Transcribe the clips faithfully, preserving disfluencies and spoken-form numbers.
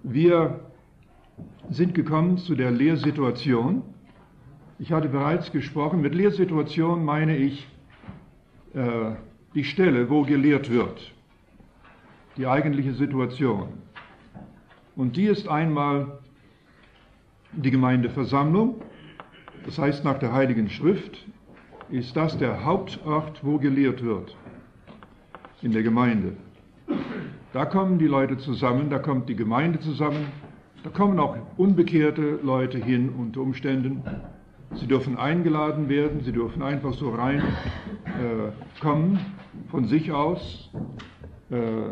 Wir sind gekommen zu der Lehrsituation. Ich hatte bereits gesprochen, mit Lehrsituation meine ich äh, die Stelle, wo gelehrt wird, die eigentliche Situation. Und die ist einmal die Gemeindeversammlung, das heißt nach der Heiligen Schrift ist das der Hauptort, wo gelehrt wird, in der Gemeinde. Da kommen die Leute zusammen, da kommt die Gemeinde zusammen, da kommen auch unbekehrte Leute hin unter Umständen. Sie dürfen eingeladen werden, sie dürfen einfach so rein äh, kommen, von sich aus. Äh,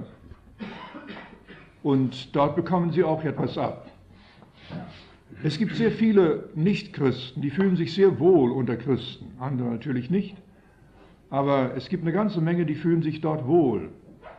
und dort bekommen sie auch etwas ab. Es gibt sehr viele Nichtchristen, die fühlen sich sehr wohl unter Christen, andere natürlich nicht. Aber es gibt eine ganze Menge, die fühlen sich dort wohl.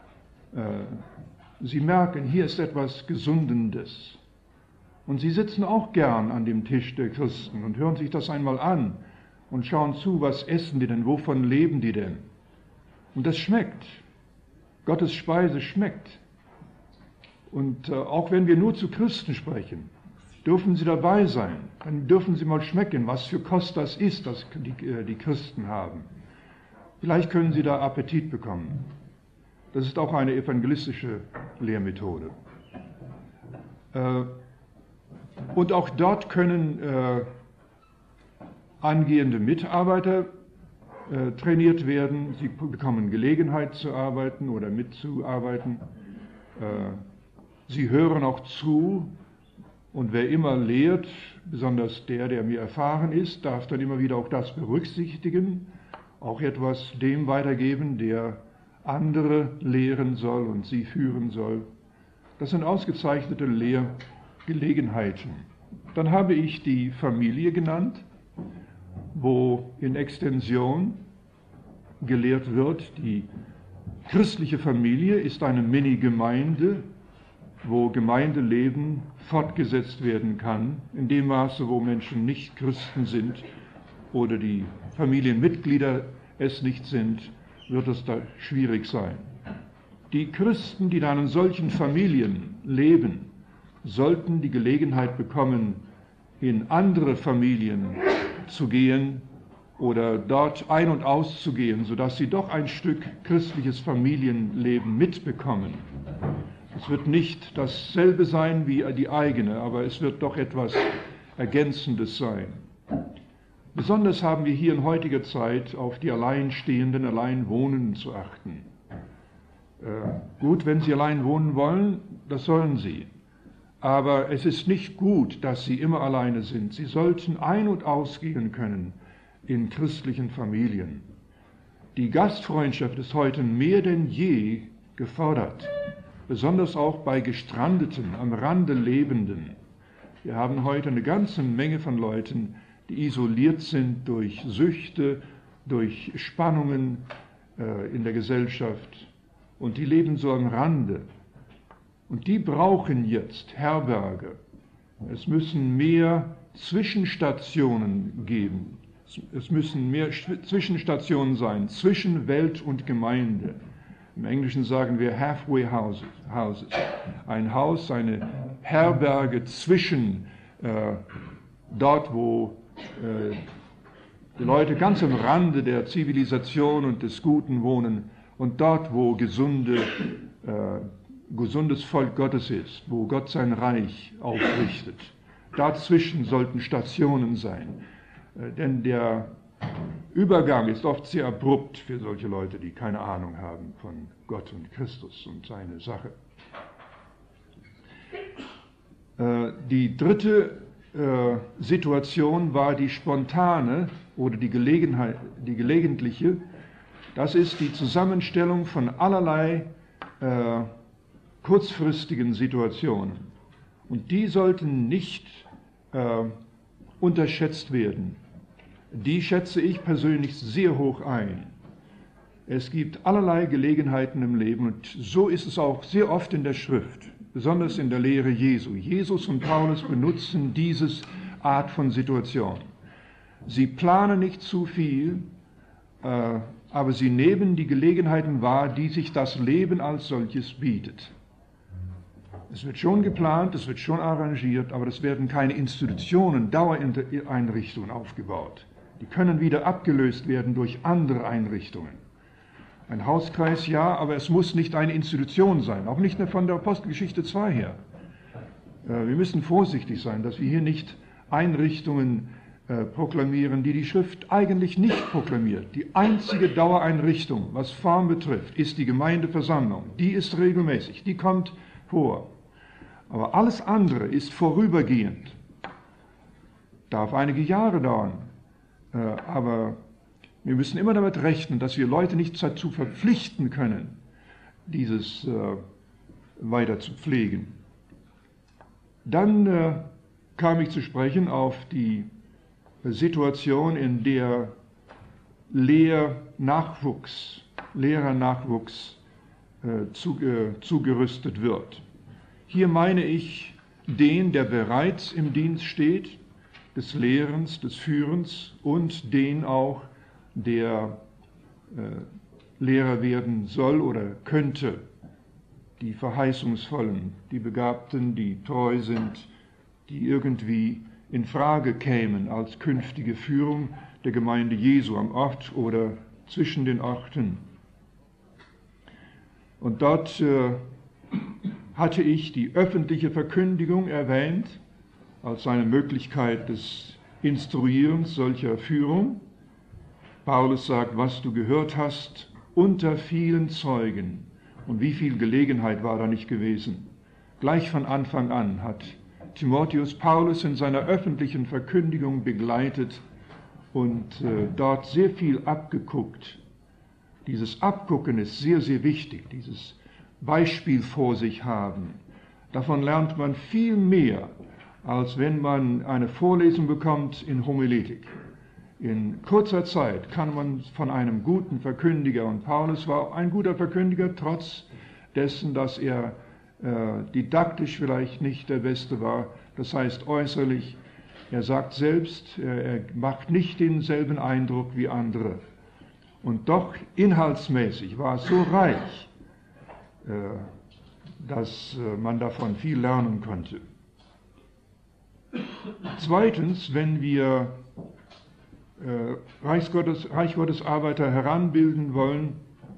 Sie merken, hier ist etwas Gesundendes. Und sie sitzen auch gern an dem Tisch der Christen und hören sich das einmal an und schauen zu, was essen die denn, wovon leben die denn. Und das schmeckt. Gottes Speise schmeckt. Und äh, auch wenn wir nur zu Christen sprechen, dürfen sie dabei sein. Dann dürfen sie mal schmecken, was für Kost das ist, das die, äh, die Christen haben. Vielleicht können sie da Appetit bekommen. Das ist auch eine evangelistische Lehrmethode. Äh, und auch dort können äh, angehende Mitarbeiter äh, trainiert werden. Sie bekommen Gelegenheit zu arbeiten oder mitzuarbeiten. Äh, sie hören auch zu. Und wer immer lehrt, besonders der, der mir erfahren ist, darf dann immer wieder auch das berücksichtigen, auch etwas dem weitergeben, der andere lehren soll und sie führen soll. Das sind ausgezeichnete Lehrgelegenheiten. Dann habe ich die Familie genannt, wo in Extension gelehrt wird. Die christliche Familie ist eine Mini-Gemeinde, wo Gemeindeleben fortgesetzt werden kann, in dem Maße, wo Menschen nicht Christen sind oder die Familienmitglieder es nicht sind, wird es da schwierig sein. Die Christen, die dann in solchen Familien leben, sollten die Gelegenheit bekommen, in andere Familien zu gehen oder dort ein- und auszugehen, sodass sie doch ein Stück christliches Familienleben mitbekommen. Es wird nicht dasselbe sein wie die eigene, aber es wird doch etwas Ergänzendes sein. Besonders haben wir hier in heutiger Zeit auf die Alleinstehenden, Alleinwohnenden zu achten. Äh, gut, wenn sie allein wohnen wollen, das sollen sie. Aber es ist nicht gut, dass sie immer alleine sind. Sie sollten ein- und ausgehen können in christlichen Familien. Die Gastfreundschaft ist heute mehr denn je gefordert. Besonders auch bei Gestrandeten, am Rande Lebenden. Wir haben heute eine ganze Menge von Leuten, die isoliert sind durch Süchte, durch Spannungen äh, in der Gesellschaft. Und die leben so am Rande. Und die brauchen jetzt Herberge. Es müssen mehr Zwischenstationen geben. Es müssen mehr Zwischenstationen sein, zwischen Welt und Gemeinde. Im Englischen sagen wir Halfway Houses. houses. Ein Haus, eine Herberge zwischen äh, dort, wo äh, die Leute ganz am Rande der Zivilisation und des Guten wohnen und dort, wo gesunde, äh, gesundes Volk Gottes ist, wo Gott sein Reich aufrichtet. Dazwischen sollten Stationen sein. Äh, denn der Übergang ist oft sehr abrupt für solche Leute, die keine Ahnung haben von Gott und Christus und seine Sache. Äh, die dritte äh, Situation war die spontane oder die, Gelegenheit, die gelegentliche. Das ist die Zusammenstellung von allerlei äh, kurzfristigen Situationen. Und die sollten nicht äh, unterschätzt werden. Die schätze ich persönlich sehr hoch ein. Es gibt allerlei Gelegenheiten im Leben und so ist es auch sehr oft in der Schrift, besonders in der Lehre Jesu. Jesus und Paulus benutzen diese Art von Situation. Sie planen nicht zu viel, äh, aber sie nehmen die Gelegenheiten wahr, die sich das Leben als solches bietet. Es wird schon geplant, es wird schon arrangiert, aber es werden keine Institutionen, Dauereinrichtungen aufgebaut. Die können wieder abgelöst werden durch andere Einrichtungen. Ein Hauskreis, ja, aber es muss nicht eine Institution sein, auch nicht mehr von der Apostelgeschichte zwei her. Wir müssen vorsichtig sein, dass wir hier nicht Einrichtungen äh, proklamieren, die die Schrift eigentlich nicht proklamiert. Die einzige Dauereinrichtung, was Form betrifft, ist die Gemeindeversammlung. Die ist regelmäßig, die kommt vor. Aber alles andere ist vorübergehend. Darf einige Jahre dauern. Äh, aber wir müssen immer damit rechnen, dass wir Leute nicht dazu verpflichten können, dieses äh, weiter zu pflegen. Dann äh, kam ich zu sprechen auf die Situation, in der Lehrnachwuchs, Lehrernachwuchs äh, zu, äh, zugerüstet wird. Hier meine ich den, der bereits im Dienst steht, des Lehrens, des Führens und den auch, der äh, Lehrer werden soll oder könnte. Die Verheißungsvollen, die Begabten, die treu sind, die irgendwie in Frage kämen als künftige Führung der Gemeinde Jesu am Ort oder zwischen den Orten. Und dort äh, hatte ich die öffentliche Verkündigung erwähnt als eine Möglichkeit des Instruierens solcher Führung. Paulus sagt, was du gehört hast, unter vielen Zeugen. Und wie viel Gelegenheit war da nicht gewesen? Gleich von Anfang an hat Timotheus Paulus in seiner öffentlichen Verkündigung begleitet und äh, dort sehr viel abgeguckt. Dieses Abgucken ist sehr, sehr wichtig, dieses Beispiel vor sich haben. Davon lernt man viel mehr, als wenn man eine Vorlesung bekommt in Homiletik. In kurzer Zeit kann man von einem guten Verkündiger, und Paulus war ein guter Verkündiger, trotz dessen, dass er äh, didaktisch vielleicht nicht der Beste war, das heißt äußerlich, er sagt selbst, er, er macht nicht denselben Eindruck wie andere. Und doch inhaltsmäßig war es so reich, äh, dass äh, man davon viel lernen konnte. Zweitens, wenn wir äh, Reich Gottes, Reich Gottes Arbeiter heranbilden wollen,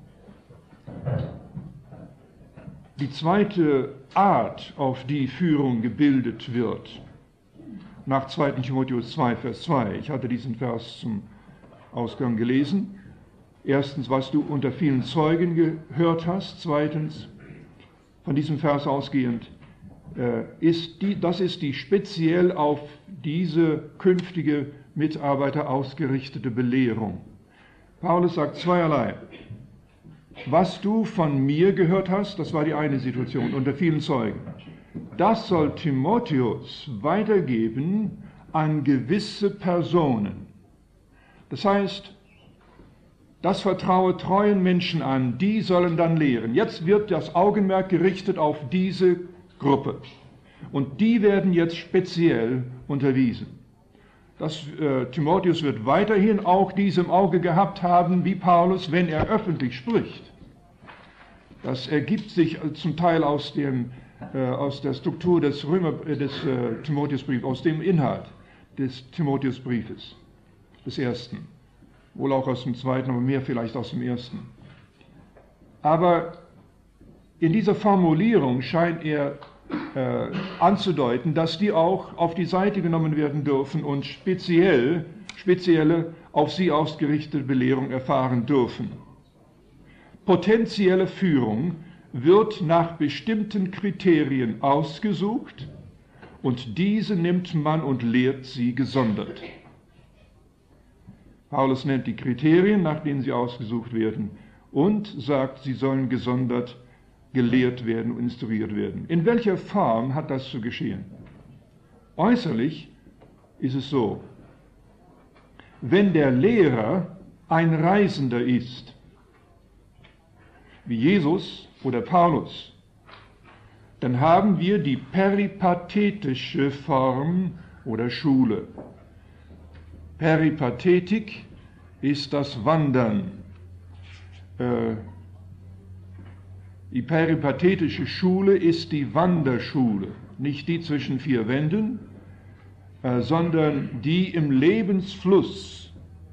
die zweite Art, auf die Führung gebildet wird, nach zweiten Timotheus zwei, Vers zwei. Ich hatte diesen Vers zum Ausgang gelesen. Erstens, was du unter vielen Zeugen gehört hast. Zweitens, von diesem Vers ausgehend, äh, ist die, das ist die speziell auf diese künftige Mitarbeiter ausgerichtete Belehrung. Paulus sagt zweierlei. Was du von mir gehört hast, das war die eine Situation, unter vielen Zeugen. Das soll Timotheus weitergeben an gewisse Personen. Das heißt, das vertraue treuen Menschen an, die sollen dann lehren. Jetzt wird das Augenmerk gerichtet auf diese Gruppe. Und die werden jetzt speziell unterwiesen. Das, äh, Timotheus wird weiterhin auch dies im Auge gehabt haben, wie Paulus, wenn er öffentlich spricht. Das ergibt sich zum Teil aus, dem, äh, aus der Struktur des, Römer, äh, des äh, Timotheusbriefs, aus dem Inhalt des Timotheusbriefes, des ersten. Wohl auch aus dem zweiten, aber mehr vielleicht aus dem ersten. Aber in dieser Formulierung scheint er äh, anzudeuten, dass die auch auf die Seite genommen werden dürfen und speziell, spezielle, auf sie ausgerichtete Belehrung erfahren dürfen. Potenzielle Führung wird nach bestimmten Kriterien ausgesucht und diese nimmt man und lehrt sie gesondert. Paulus nennt die Kriterien, nach denen sie ausgesucht werden, und sagt, sie sollen gesondert gelehrt werden und instruiert werden. In welcher Form hat das zu geschehen? Äußerlich ist es so, wenn der Lehrer ein Reisender ist, wie Jesus oder Paulus, dann haben wir die peripatetische Form oder Schule. Peripatetik ist das Wandern. Äh, Die peripatetische Schule ist die Wanderschule, nicht die zwischen vier Wänden, äh, sondern die im Lebensfluss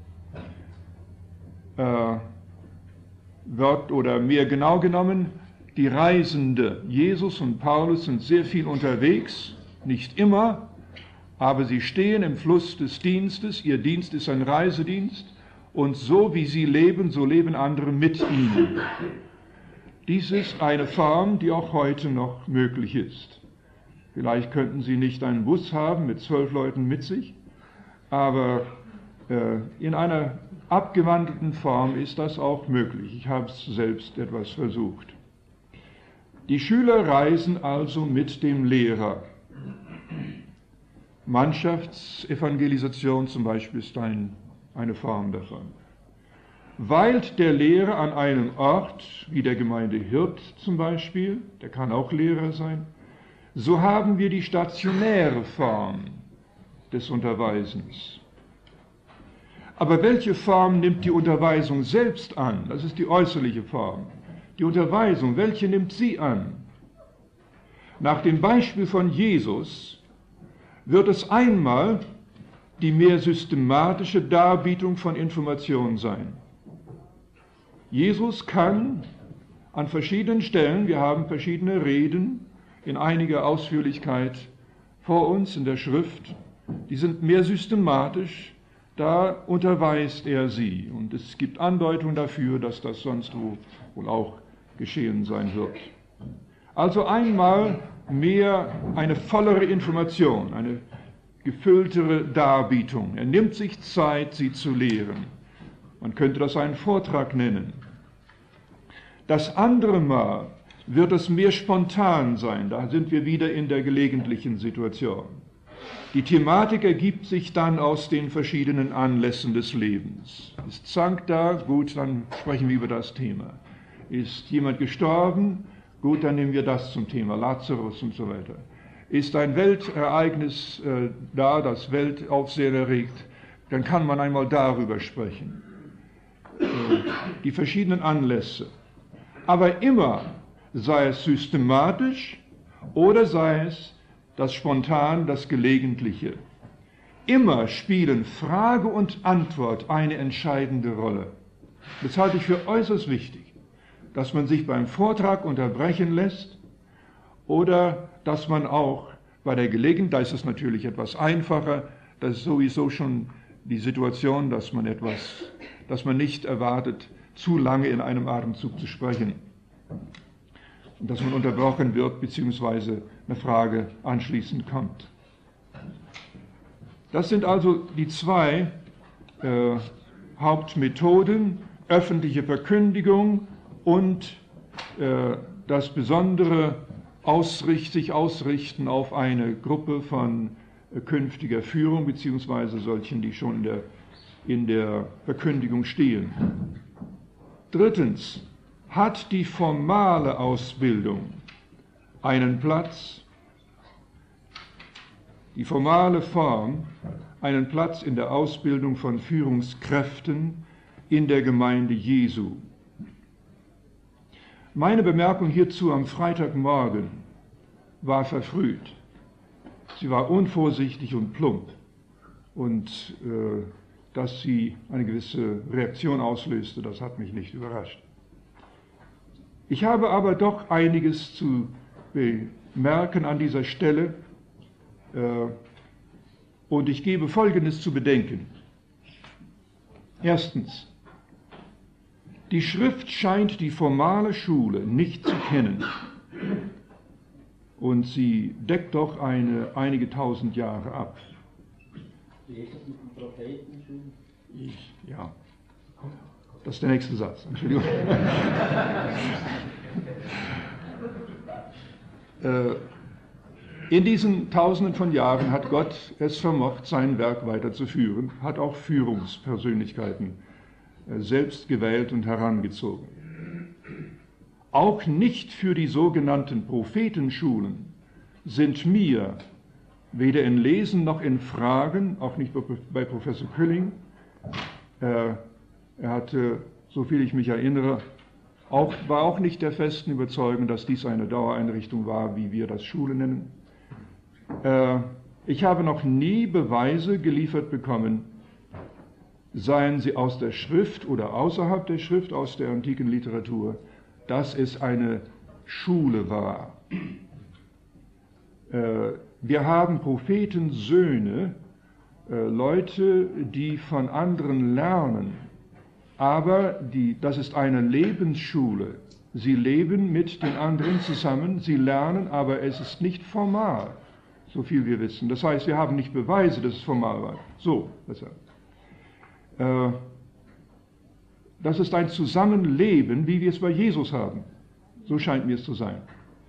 äh, wird, oder mehr genau genommen, die Reisende. Jesus und Paulus sind sehr viel unterwegs, nicht immer, aber sie stehen im Fluss des Dienstes. Ihr Dienst ist ein Reisedienst und so wie sie leben, so leben andere mit ihnen. Dies ist eine Form, die auch heute noch möglich ist. Vielleicht könnten Sie nicht einen Bus haben mit zwölf Leuten mit sich, aber äh, in einer abgewandelten Form ist das auch möglich. Ich habe es selbst etwas versucht. Die Schüler reisen also mit dem Lehrer. Mannschaftsevangelisation zum Beispiel ist ein, eine Form davon. Weilt der Lehrer an einem Ort, wie der Gemeindehirt zum Beispiel, der kann auch Lehrer sein, so haben wir die stationäre Form des Unterweisens. Aber welche Form nimmt die Unterweisung selbst an? Das ist die äußerliche Form. Die Unterweisung, welche nimmt sie an? Nach dem Beispiel von Jesus wird es einmal die mehr systematische Darbietung von Informationen sein. Jesus kann an verschiedenen Stellen, wir haben verschiedene Reden in einiger Ausführlichkeit vor uns in der Schrift, die sind mehr systematisch, da unterweist er sie. Und es gibt Andeutungen dafür, dass das sonst wohl auch geschehen sein wird. Also einmal mehr eine vollere Information, eine gefülltere Darbietung. Er nimmt sich Zeit, sie zu lehren. Man könnte das einen Vortrag nennen. Das andere Mal wird es mehr spontan sein. Da sind wir wieder in der gelegentlichen Situation. Die Thematik ergibt sich dann aus den verschiedenen Anlässen des Lebens. Ist Zank da? Gut, dann sprechen wir über das Thema. Ist jemand gestorben? Gut, dann nehmen wir das zum Thema, Lazarus und so weiter. Ist ein Weltereignis äh, da, das Weltaufsehen erregt, dann kann man einmal darüber sprechen. Äh, die verschiedenen Anlässe. Aber immer, sei es systematisch oder sei es das Spontan, das Gelegentliche, immer spielen Frage und Antwort eine entscheidende Rolle. Das halte ich für äußerst wichtig, dass man sich beim Vortrag unterbrechen lässt oder dass man auch bei der Gelegenheit, da ist es natürlich etwas einfacher, das ist sowieso schon die Situation, dass man etwas, dass man nicht erwartet, zu lange in einem Atemzug zu sprechen. Und dass man unterbrochen wird, beziehungsweise eine Frage anschließend kommt. Das sind also die zwei äh, Hauptmethoden, öffentliche Verkündigung und äh, das besondere Ausricht, sich ausrichten auf eine Gruppe von äh, künftiger Führung, beziehungsweise solchen, die schon in der, in der Verkündigung stehen. Drittens, hat die formale Ausbildung einen Platz, die formale Form einen Platz in der Ausbildung von Führungskräften in der Gemeinde Jesu? Meine Bemerkung hierzu am Freitagmorgen war verfrüht. Sie war unvorsichtig und plump und äh, dass sie eine gewisse Reaktion auslöste, das hat mich nicht überrascht. Ich habe aber doch einiges zu bemerken an dieser Stelle äh, und ich gebe Folgendes zu bedenken. Erstens, die Schrift scheint die formale Schule nicht zu kennen und sie deckt doch eine, einige tausend Jahre ab. Wie ist das mit den Prophetenschulen? Ich, ja. Das ist der nächste Satz. Entschuldigung. In diesen Tausenden von Jahren hat Gott es vermocht, sein Werk weiterzuführen, hat auch Führungspersönlichkeiten selbst gewählt und herangezogen. Auch nicht für die sogenannten Prophetenschulen sind mir weder in Lesen noch in Fragen, auch nicht bei Professor Külling, äh, er hatte, soviel ich mich erinnere, Auch, war auch nicht der festen Überzeugung, dass dies eine Dauereinrichtung war, wie wir das Schule nennen. Äh, ich habe noch nie Beweise geliefert bekommen, seien sie aus der Schrift oder außerhalb der Schrift, aus der antiken Literatur, dass es eine Schule war. Äh, wir haben Prophetensöhne, äh, Leute, die von anderen lernen, aber die, das ist eine Lebensschule. Sie leben mit den anderen zusammen, sie lernen, aber es ist nicht formal, so viel wir wissen. Das heißt, wir haben nicht Beweise, dass es formal war. So, besser. Äh, das ist ein Zusammenleben, wie wir es bei Jesus haben. So scheint mir es zu sein.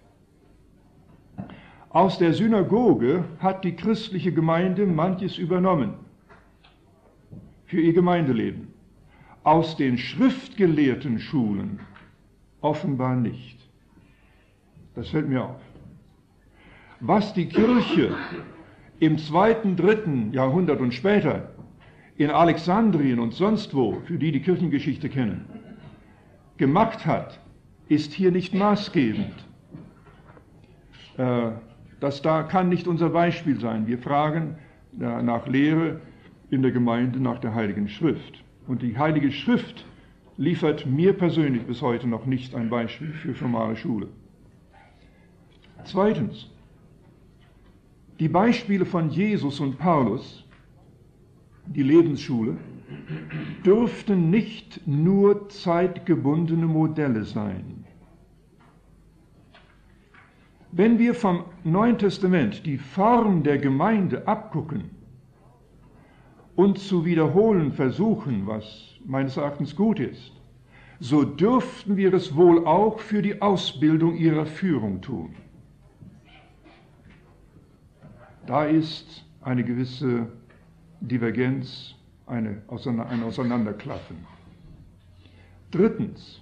Aus der Synagoge hat die christliche Gemeinde manches übernommen für ihr Gemeindeleben. Aus den schriftgelehrten Schulen offenbar nicht. Das fällt mir auf. Was die Kirche im zweiten, dritten Jahrhundert und später in Alexandrien und sonst wo, für die die Kirchengeschichte kennen, gemacht hat, ist hier nicht maßgebend. Äh, das da kann nicht unser Beispiel sein. Wir fragen äh, nach Lehre in der Gemeinde nach der Heiligen Schrift. Und die Heilige Schrift liefert mir persönlich bis heute noch nicht ein Beispiel für formale Schule. Zweitens, die Beispiele von Jesus und Paulus, die Lebensschule, dürften nicht nur zeitgebundene Modelle sein. Wenn wir vom Neuen Testament die Form der Gemeinde abgucken und zu wiederholen versuchen, was meines Erachtens gut ist, so dürften wir es wohl auch für die Ausbildung ihrer Führung tun. Da ist eine gewisse Divergenz, eine, ein Auseinanderklaffen. Drittens,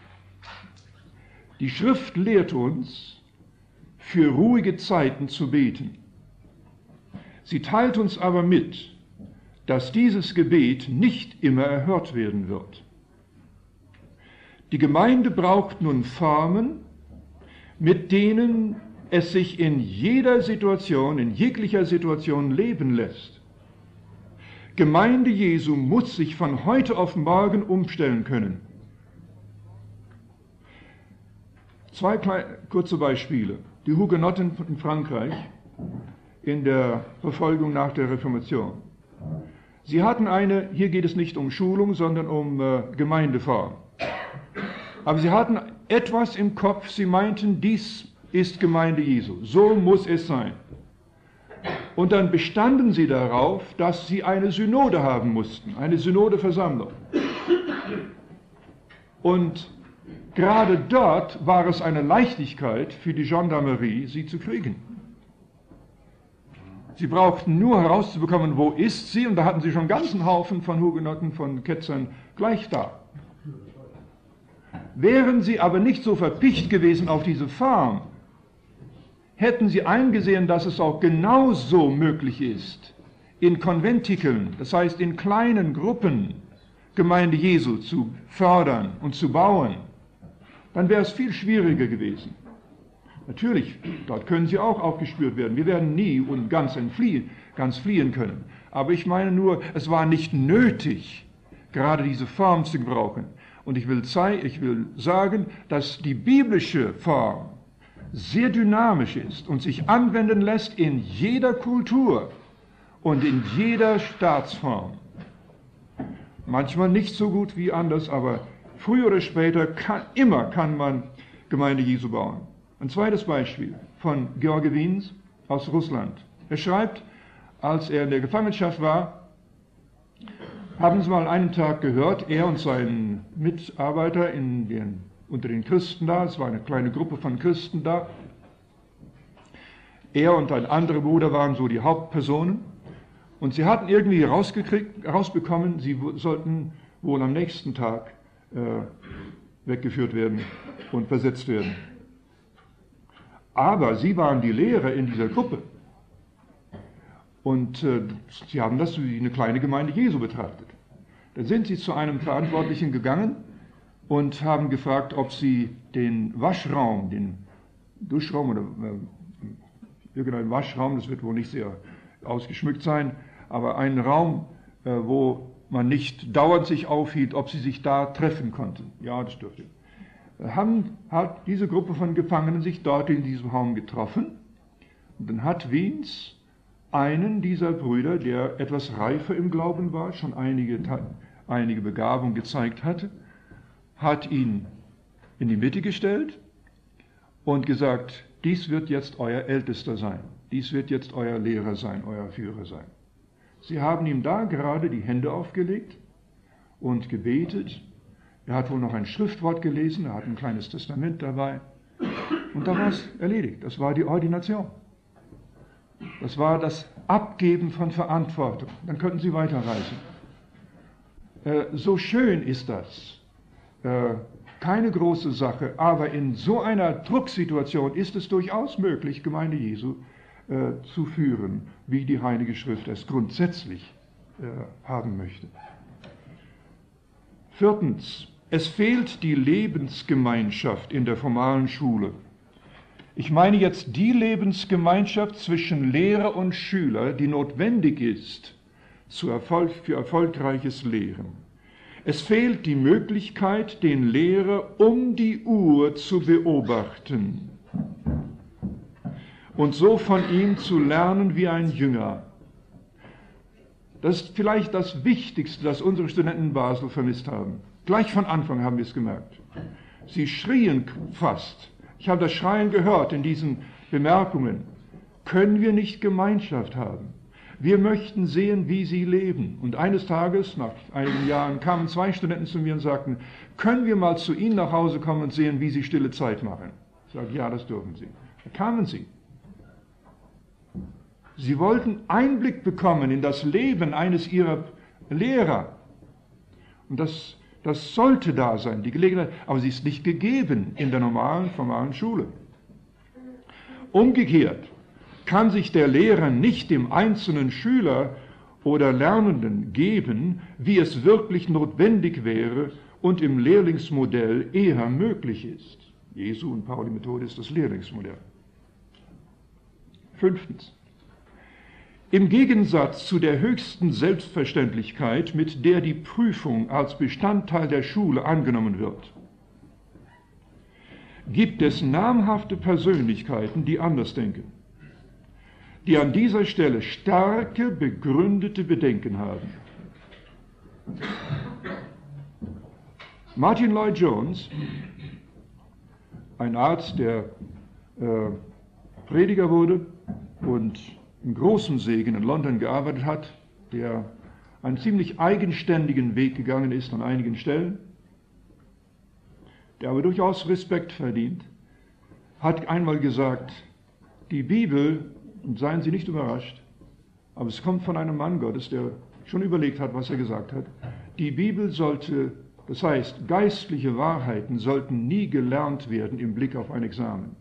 die Schrift lehrt uns, für ruhige Zeiten zu beten. Sie teilt uns aber mit, dass dieses Gebet nicht immer erhört werden wird. Die Gemeinde braucht nun Formen, mit denen es sich in jeder Situation, in jeglicher Situation leben lässt. Gemeinde Jesu muss sich von heute auf morgen umstellen können. Zwei kleine, kurze Beispiele. Die Hugenotten in Frankreich in der Verfolgung nach der Reformation. Sie hatten eine, hier geht es nicht um Schulung, sondern um äh, Gemeindeform. Aber sie hatten etwas im Kopf, sie meinten, dies ist Gemeinde Jesu, so muss es sein. Und dann bestanden sie darauf, dass sie eine Synode haben mussten, eine Synodeversammlung. Und gerade dort war es eine Leichtigkeit für die Gendarmerie, sie zu kriegen. Sie brauchten nur herauszubekommen, wo ist sie, und da hatten sie schon einen ganzen Haufen von Hugenotten, von Ketzern gleich da. Wären sie aber nicht so verpicht gewesen auf diese Form, hätten sie eingesehen, dass es auch genauso möglich ist, in Konventikeln, das heißt in kleinen Gruppen, Gemeinde Jesu zu fördern und zu bauen, dann wäre es viel schwieriger gewesen. Natürlich, dort können sie auch aufgespürt werden. Wir werden nie und ganz entfliehen, ganz fliehen können. Aber ich meine nur, es war nicht nötig, gerade diese Form zu gebrauchen. Und ich will, zei- ich will sagen, dass die biblische Form sehr dynamisch ist und sich anwenden lässt in jeder Kultur und in jeder Staatsform. Manchmal nicht so gut wie anders, aber früher oder später kann, immer kann man Gemeinde Jesu bauen. Ein zweites Beispiel von George Wiens aus Russland. Er schreibt, als er in der Gefangenschaft war, haben Sie mal einen Tag gehört, er und sein Mitarbeiter in den, unter den Christen da, es war eine kleine Gruppe von Christen da, er und ein anderer Bruder waren so die Hauptpersonen, und sie hatten irgendwie rausgekriegt, rausbekommen, sie sollten wohl am nächsten Tag äh, weggeführt werden und versetzt werden. Aber sie waren die Lehrer in dieser Gruppe. Und äh, sie haben das wie eine kleine Gemeinde Jesu betrachtet. Dann sind sie zu einem Verantwortlichen gegangen und haben gefragt, ob sie den Waschraum, den Duschraum oder äh, irgendein Waschraum, das wird wohl nicht sehr ausgeschmückt sein, aber einen Raum, äh, wo man nicht dauernd sich aufhielt, ob sie sich da treffen konnten. Ja, das dürfte. Haben, hat diese Gruppe von Gefangenen sich dort in diesem Raum getroffen. Und dann hat Wiens einen dieser Brüder, der etwas reifer im Glauben war, schon einige, einige Begabung gezeigt hatte, hat ihn in die Mitte gestellt und gesagt, dies wird jetzt euer Ältester sein, dies wird jetzt euer Lehrer sein, euer Führer sein. Sie haben ihm da gerade die Hände aufgelegt und gebetet. Er hat wohl noch ein Schriftwort gelesen, er hat ein kleines Testament dabei. Und da war es erledigt. Das war die Ordination. Das war das Abgeben von Verantwortung. Dann könnten sie weiterreisen. Äh, so schön ist das. Äh, keine große Sache, aber in so einer Drucksituation ist es durchaus möglich, Gemeinde Jesu äh, zu führen, wie die Heilige Schrift es grundsätzlich äh, haben möchte. Viertens. Es fehlt die Lebensgemeinschaft in der formalen Schule. Ich meine jetzt die Lebensgemeinschaft zwischen Lehrer und Schüler, die notwendig ist zu Erfolg, für erfolgreiches Lehren. Es fehlt die Möglichkeit, den Lehrer um die Uhr zu beobachten und so von ihm zu lernen wie ein Jünger. Das ist vielleicht das Wichtigste, das unsere Studenten in Basel vermisst haben. Gleich von Anfang haben wir es gemerkt. Sie schrien fast. Ich habe das Schreien gehört in diesen Bemerkungen. Können wir nicht Gemeinschaft haben? Wir möchten sehen, wie sie leben. Und eines Tages, nach einigen Jahren, kamen zwei Studenten zu mir und sagten, können wir mal zu Ihnen nach Hause kommen und sehen, wie Sie stille Zeit machen? Ich sage, ja, das dürfen Sie. Da kamen sie. Sie wollten Einblick bekommen in das Leben eines ihrer Lehrer. Und das Das sollte da sein, die Gelegenheit, aber sie ist nicht gegeben in der normalen, formalen Schule. Umgekehrt kann sich der Lehrer nicht dem einzelnen Schüler oder Lernenden geben, wie es wirklich notwendig wäre und im Lehrlingsmodell eher möglich ist. Jesu und Pauli-Methode ist das Lehrlingsmodell. Fünftens. Im Gegensatz zu der höchsten Selbstverständlichkeit, mit der die Prüfung als Bestandteil der Schule angenommen wird, gibt es namhafte Persönlichkeiten, die anders denken, die an dieser Stelle starke, begründete Bedenken haben. Martin Lloyd-Jones, ein Arzt, der äh, Prediger wurde und in großem Segen in London gearbeitet hat, der einen ziemlich eigenständigen Weg gegangen ist an einigen Stellen, der aber durchaus Respekt verdient, hat einmal gesagt, die Bibel, und seien Sie nicht überrascht, aber es kommt von einem Mann Gottes, der schon überlegt hat, was er gesagt hat, die Bibel sollte, das heißt, geistliche Wahrheiten sollten nie gelernt werden im Blick auf ein Examen.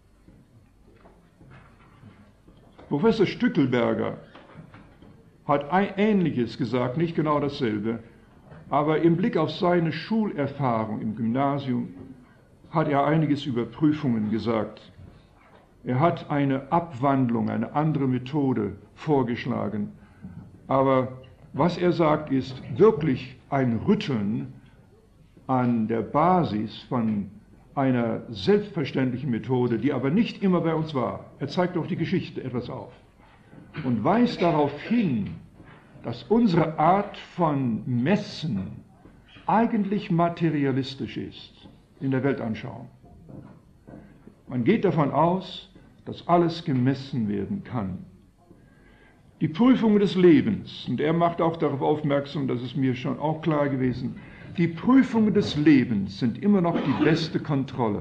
Professor Stückelberger hat ein Ähnliches gesagt, nicht genau dasselbe, aber im Blick auf seine Schulerfahrung im Gymnasium hat er einiges über Prüfungen gesagt. Er hat eine Abwandlung, eine andere Methode vorgeschlagen, aber was er sagt, ist wirklich ein Rütteln an der Basis von einer selbstverständlichen Methode, die aber nicht immer bei uns war. Er zeigt auch die Geschichte etwas auf und weist darauf hin, dass unsere Art von Messen eigentlich materialistisch ist in der Weltanschauung. Man geht davon aus, dass alles gemessen werden kann. Die Prüfungen des Lebens, und er macht auch darauf aufmerksam, das ist mir schon auch klar gewesen, die Prüfungen des Lebens sind immer noch die beste Kontrolle.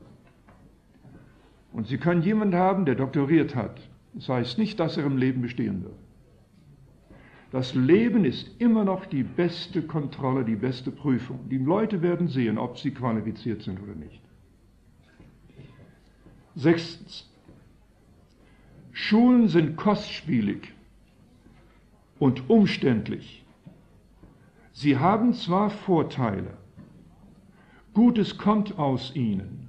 Und Sie können jemanden haben, der doktoriert hat. Das heißt nicht, dass er im Leben bestehen wird. Das Leben ist immer noch die beste Kontrolle, die beste Prüfung. Die Leute werden sehen, ob sie qualifiziert sind oder nicht. Sechstens. Schulen sind kostspielig und umständlich. Sie haben zwar Vorteile, Gutes kommt aus ihnen.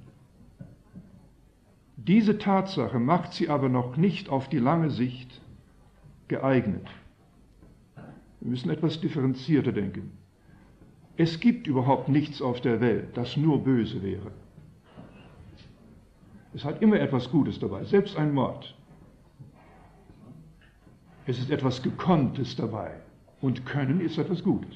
Diese Tatsache macht sie aber noch nicht auf die lange Sicht geeignet. Wir müssen etwas differenzierter denken. Es gibt überhaupt nichts auf der Welt, das nur böse wäre. Es hat immer etwas Gutes dabei, selbst ein Mord. Es ist etwas Gekonntes dabei. Und Können ist etwas Gutes.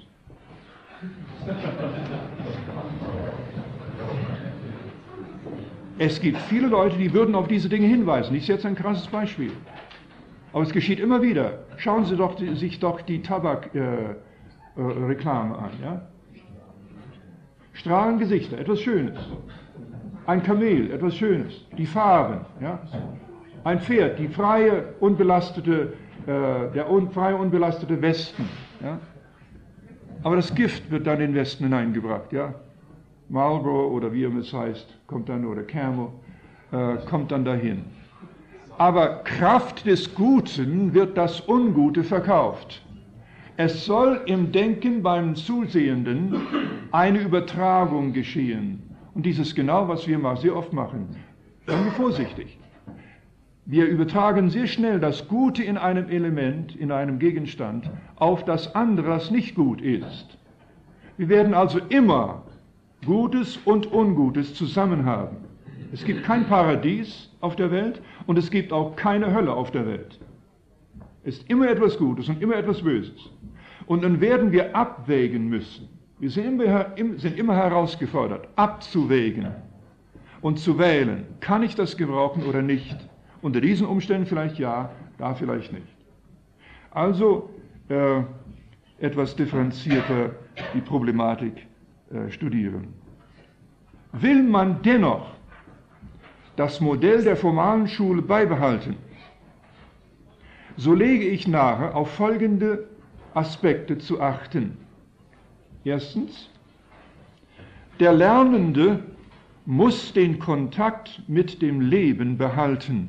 Es gibt viele Leute, die würden auf diese Dinge hinweisen. Ich setze ein krasses Beispiel. Aber es geschieht immer wieder. Schauen Sie doch, die, sich doch die Tabakreklame äh, äh, an. Ja? Strahlende Gesichter, etwas Schönes. Ein Kamel, etwas Schönes. Die Farben. Ja? Ein Pferd, die freie, unbelastete, äh, der un, freie, unbelastete Westen. Ja? Aber das Gift wird dann in den Westen hineingebracht. Ja? Marlboro oder wie immer es heißt, kommt dann, oder Camel, äh, kommt dann dahin. Aber Kraft des Guten wird das Ungute verkauft. Es soll im Denken beim Zusehenden eine Übertragung geschehen. Und dies ist genau, was wir sehr oft machen. Seien wir vorsichtig. Wir übertragen sehr schnell das Gute in einem Element, in einem Gegenstand, auf das andere, das nicht gut ist. Wir werden also immer Gutes und Ungutes zusammen haben. Es gibt kein Paradies auf der Welt und es gibt auch keine Hölle auf der Welt. Es ist immer etwas Gutes und immer etwas Böses. Und dann werden wir abwägen müssen. Wir sind immer, sind immer herausgefordert, abzuwägen und zu wählen. Kann ich das gebrauchen oder nicht? Unter diesen Umständen vielleicht ja, da vielleicht nicht. Also äh, etwas differenzierter die Problematik äh, studieren. Will man dennoch das Modell der formalen Schule beibehalten, so lege ich nahe, auf folgende Aspekte zu achten. Erstens, der Lernende muss den Kontakt mit dem Leben behalten.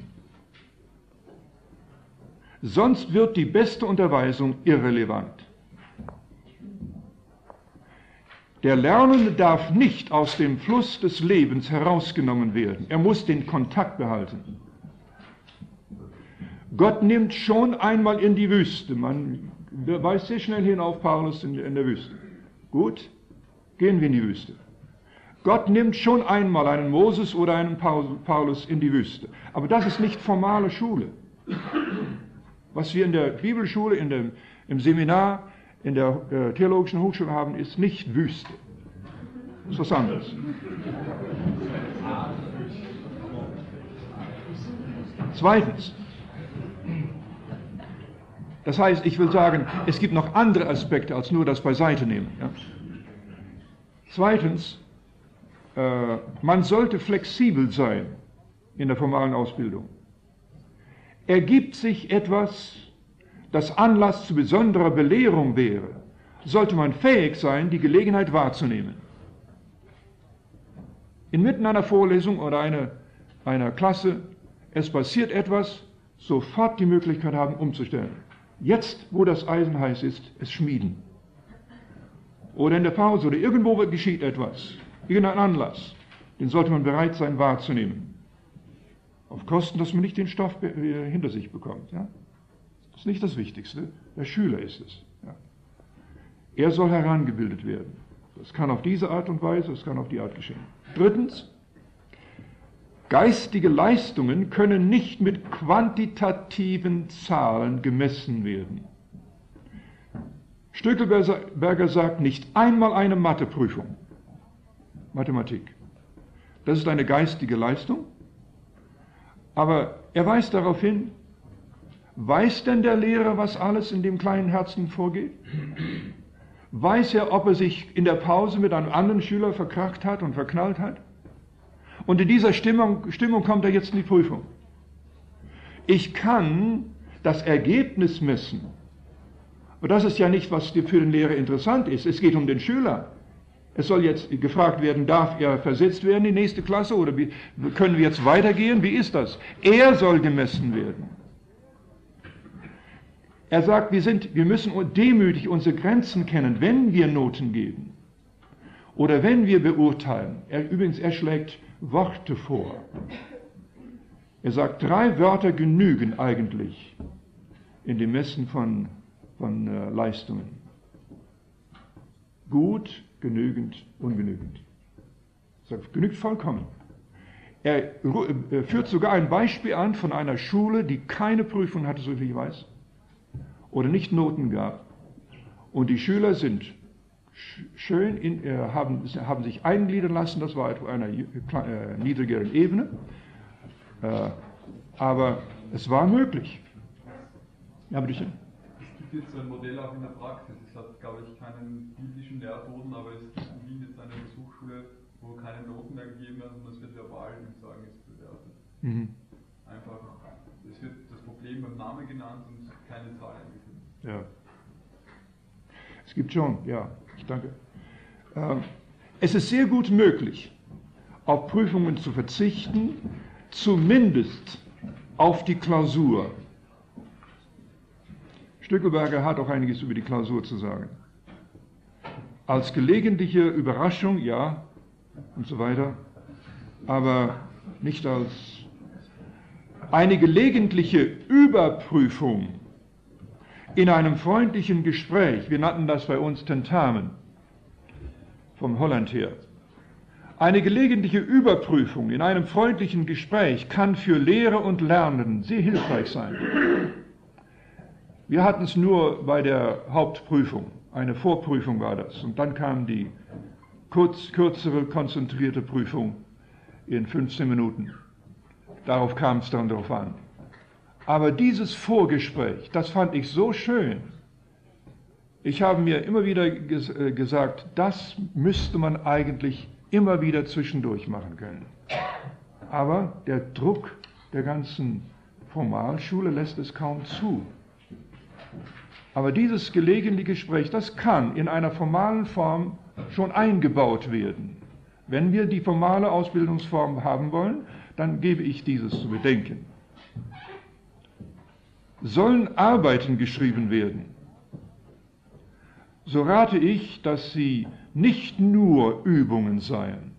Sonst wird die beste Unterweisung irrelevant. Der Lernende darf nicht aus dem Fluss des Lebens herausgenommen werden. Er muss den Kontakt behalten. Gott nimmt schon einmal in die Wüste. Man weist sehr schnell hin auf Paulus in, in der Wüste. Gut, gehen wir in die Wüste. Gott nimmt schon einmal einen Moses oder einen Paulus in die Wüste. Aber das ist nicht formale Schule. Was wir in der Bibelschule, in dem, im Seminar, in der äh, Theologischen Hochschule haben, ist nicht Wüste. Das ist was anderes. Zweitens. Das heißt, ich will sagen, es gibt noch andere Aspekte als nur das Beiseite nehmen. Ja? Zweitens, äh, man sollte flexibel sein in der formalen Ausbildung. Ergibt sich etwas, das Anlass zu besonderer Belehrung wäre, sollte man fähig sein, die Gelegenheit wahrzunehmen. Inmitten einer Vorlesung oder einer, einer Klasse, es passiert etwas, sofort die Möglichkeit haben, umzustellen. Jetzt, wo das Eisen heiß ist, es schmieden. Oder in der Pause oder irgendwo geschieht etwas, irgendein Anlass, den sollte man bereit sein wahrzunehmen. Auf Kosten, dass man nicht den Stoff hinter sich bekommt. Ja? Das ist nicht das Wichtigste, der Schüler ist es. Ja? Er soll herangebildet werden. Das kann auf diese Art und Weise, das kann auf die Art geschehen. Drittens, geistige Leistungen können nicht mit quantitativen Zahlen gemessen werden. Stückelberger sagt, nicht einmal eine Matheprüfung, Mathematik. Das ist eine geistige Leistung, aber er weist darauf hin, weiß denn der Lehrer, was alles in dem kleinen Herzen vorgeht? Weiß er, ob er sich in der Pause mit einem anderen Schüler verkracht hat und verknallt hat? Und in dieser Stimmung, Stimmung kommt er jetzt in die Prüfung. Ich kann das Ergebnis messen. Und das ist ja nicht, was für den Lehrer interessant ist. Es geht um den Schüler. Es soll jetzt gefragt werden, darf er versetzt werden in die nächste Klasse oder wie, können wir jetzt weitergehen? Wie ist das? Er soll gemessen werden. Er sagt, wir, sind, wir müssen demütig unsere Grenzen kennen, wenn wir Noten geben. Oder wenn wir beurteilen, er, übrigens, er schlägt Worte vor. Er sagt, drei Wörter genügen eigentlich in dem Messen von, von äh, Leistungen. Gut, genügend, ungenügend. Er sagt, genügt vollkommen. Er äh, führt sogar ein Beispiel an von einer Schule, die keine Prüfung hatte, so viel ich weiß, oder nicht Noten gab. Und die Schüler sind schön, in, äh, haben, haben sich eingliedern lassen, das war auf einer äh, niedrigeren Ebene, äh, aber es war möglich. Ja, bitte schön. Es gibt jetzt so ein Modell auch in der Praxis, es hat, glaube ich, keinen biblischen Lehrboden, aber es gibt in Wien jetzt eine Besuchsschule, wo keine Noten mehr gegeben werden, sondern es wird verbal im Zeugnis bewertet. Mhm. Einfach, es wird das Problem beim Namen genannt und keine Zahl eingefügt. Ja. Es gibt schon, ja, ich danke. Ähm, es ist sehr gut möglich, auf Prüfungen zu verzichten, zumindest auf die Klausur. Stückelberger hat auch einiges über die Klausur zu sagen. Als gelegentliche Überraschung, ja, und so weiter, aber nicht als eine gelegentliche Überprüfung in einem freundlichen Gespräch, wir nannten das bei uns Tentamen, vom Holland her. Eine gelegentliche Überprüfung in einem freundlichen Gespräch kann für Lehrer und Lernenden sehr hilfreich sein. Wir hatten es nur bei der Hauptprüfung, eine Vorprüfung war das, und dann kam die kurz, kürzere, konzentrierte Prüfung in fünfzehn Minuten. Darauf kam es dann darauf an. Aber dieses Vorgespräch, das fand ich so schön. Ich habe mir immer wieder ges- äh, gesagt, das müsste man eigentlich immer wieder zwischendurch machen können. Aber der Druck der ganzen Formalschule lässt es kaum zu. Aber dieses gelegentliche Gespräch, das kann in einer formalen Form schon eingebaut werden. Wenn wir die formale Ausbildungsform haben wollen, dann gebe ich dieses zu bedenken. Sollen Arbeiten geschrieben werden, so rate ich, dass sie nicht nur Übungen seien.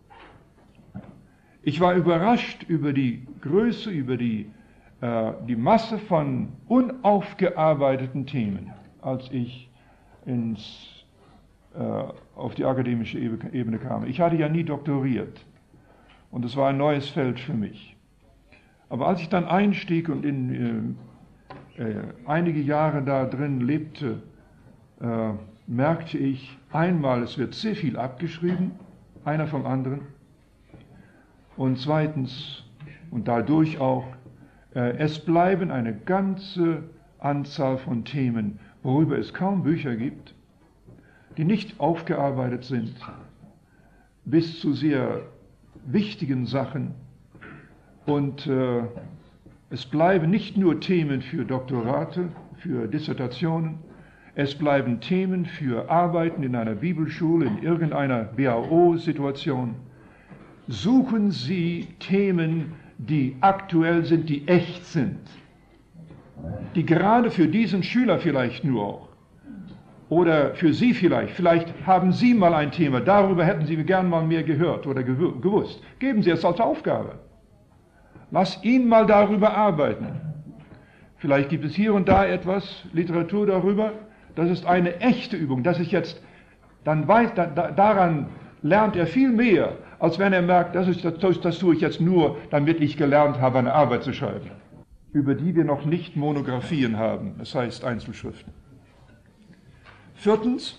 Ich war überrascht über die Größe, über die, äh, die Masse von unaufgearbeiteten Themen, als ich ins, äh, auf die akademische Ebene kam. Ich hatte ja nie doktoriert und es war ein neues Feld für mich. Aber als ich dann einstieg und in äh, äh, einige Jahre da drin lebte, äh, merkte ich einmal, es wird sehr viel abgeschrieben, einer vom anderen. Und zweitens, und dadurch auch, äh, es bleiben eine ganze Anzahl von Themen, worüber es kaum Bücher gibt, die nicht aufgearbeitet sind, bis zu sehr wichtigen Sachen. Und äh, es bleiben nicht nur Themen für Doktorate, für Dissertationen, es bleiben Themen für Arbeiten in einer Bibelschule, in irgendeiner B A O-Situation. Suchen Sie Themen, die aktuell sind, die echt sind, die gerade für diesen Schüler vielleicht nur auch, oder für Sie vielleicht, vielleicht haben Sie mal ein Thema, darüber hätten Sie gern mal mehr gehört oder gewusst. Geben Sie es als Aufgabe. Lass ihn mal darüber arbeiten. Vielleicht gibt es hier und da etwas Literatur darüber. Das ist eine echte Übung. Das ist jetzt, dann weiß, da, da, daran lernt er viel mehr, als wenn er merkt, das, ist, das, das tue ich jetzt nur, damit ich gelernt habe, eine Arbeit zu schreiben, über die wir noch nicht Monographien haben, das heißt Einzelschriften. Viertens,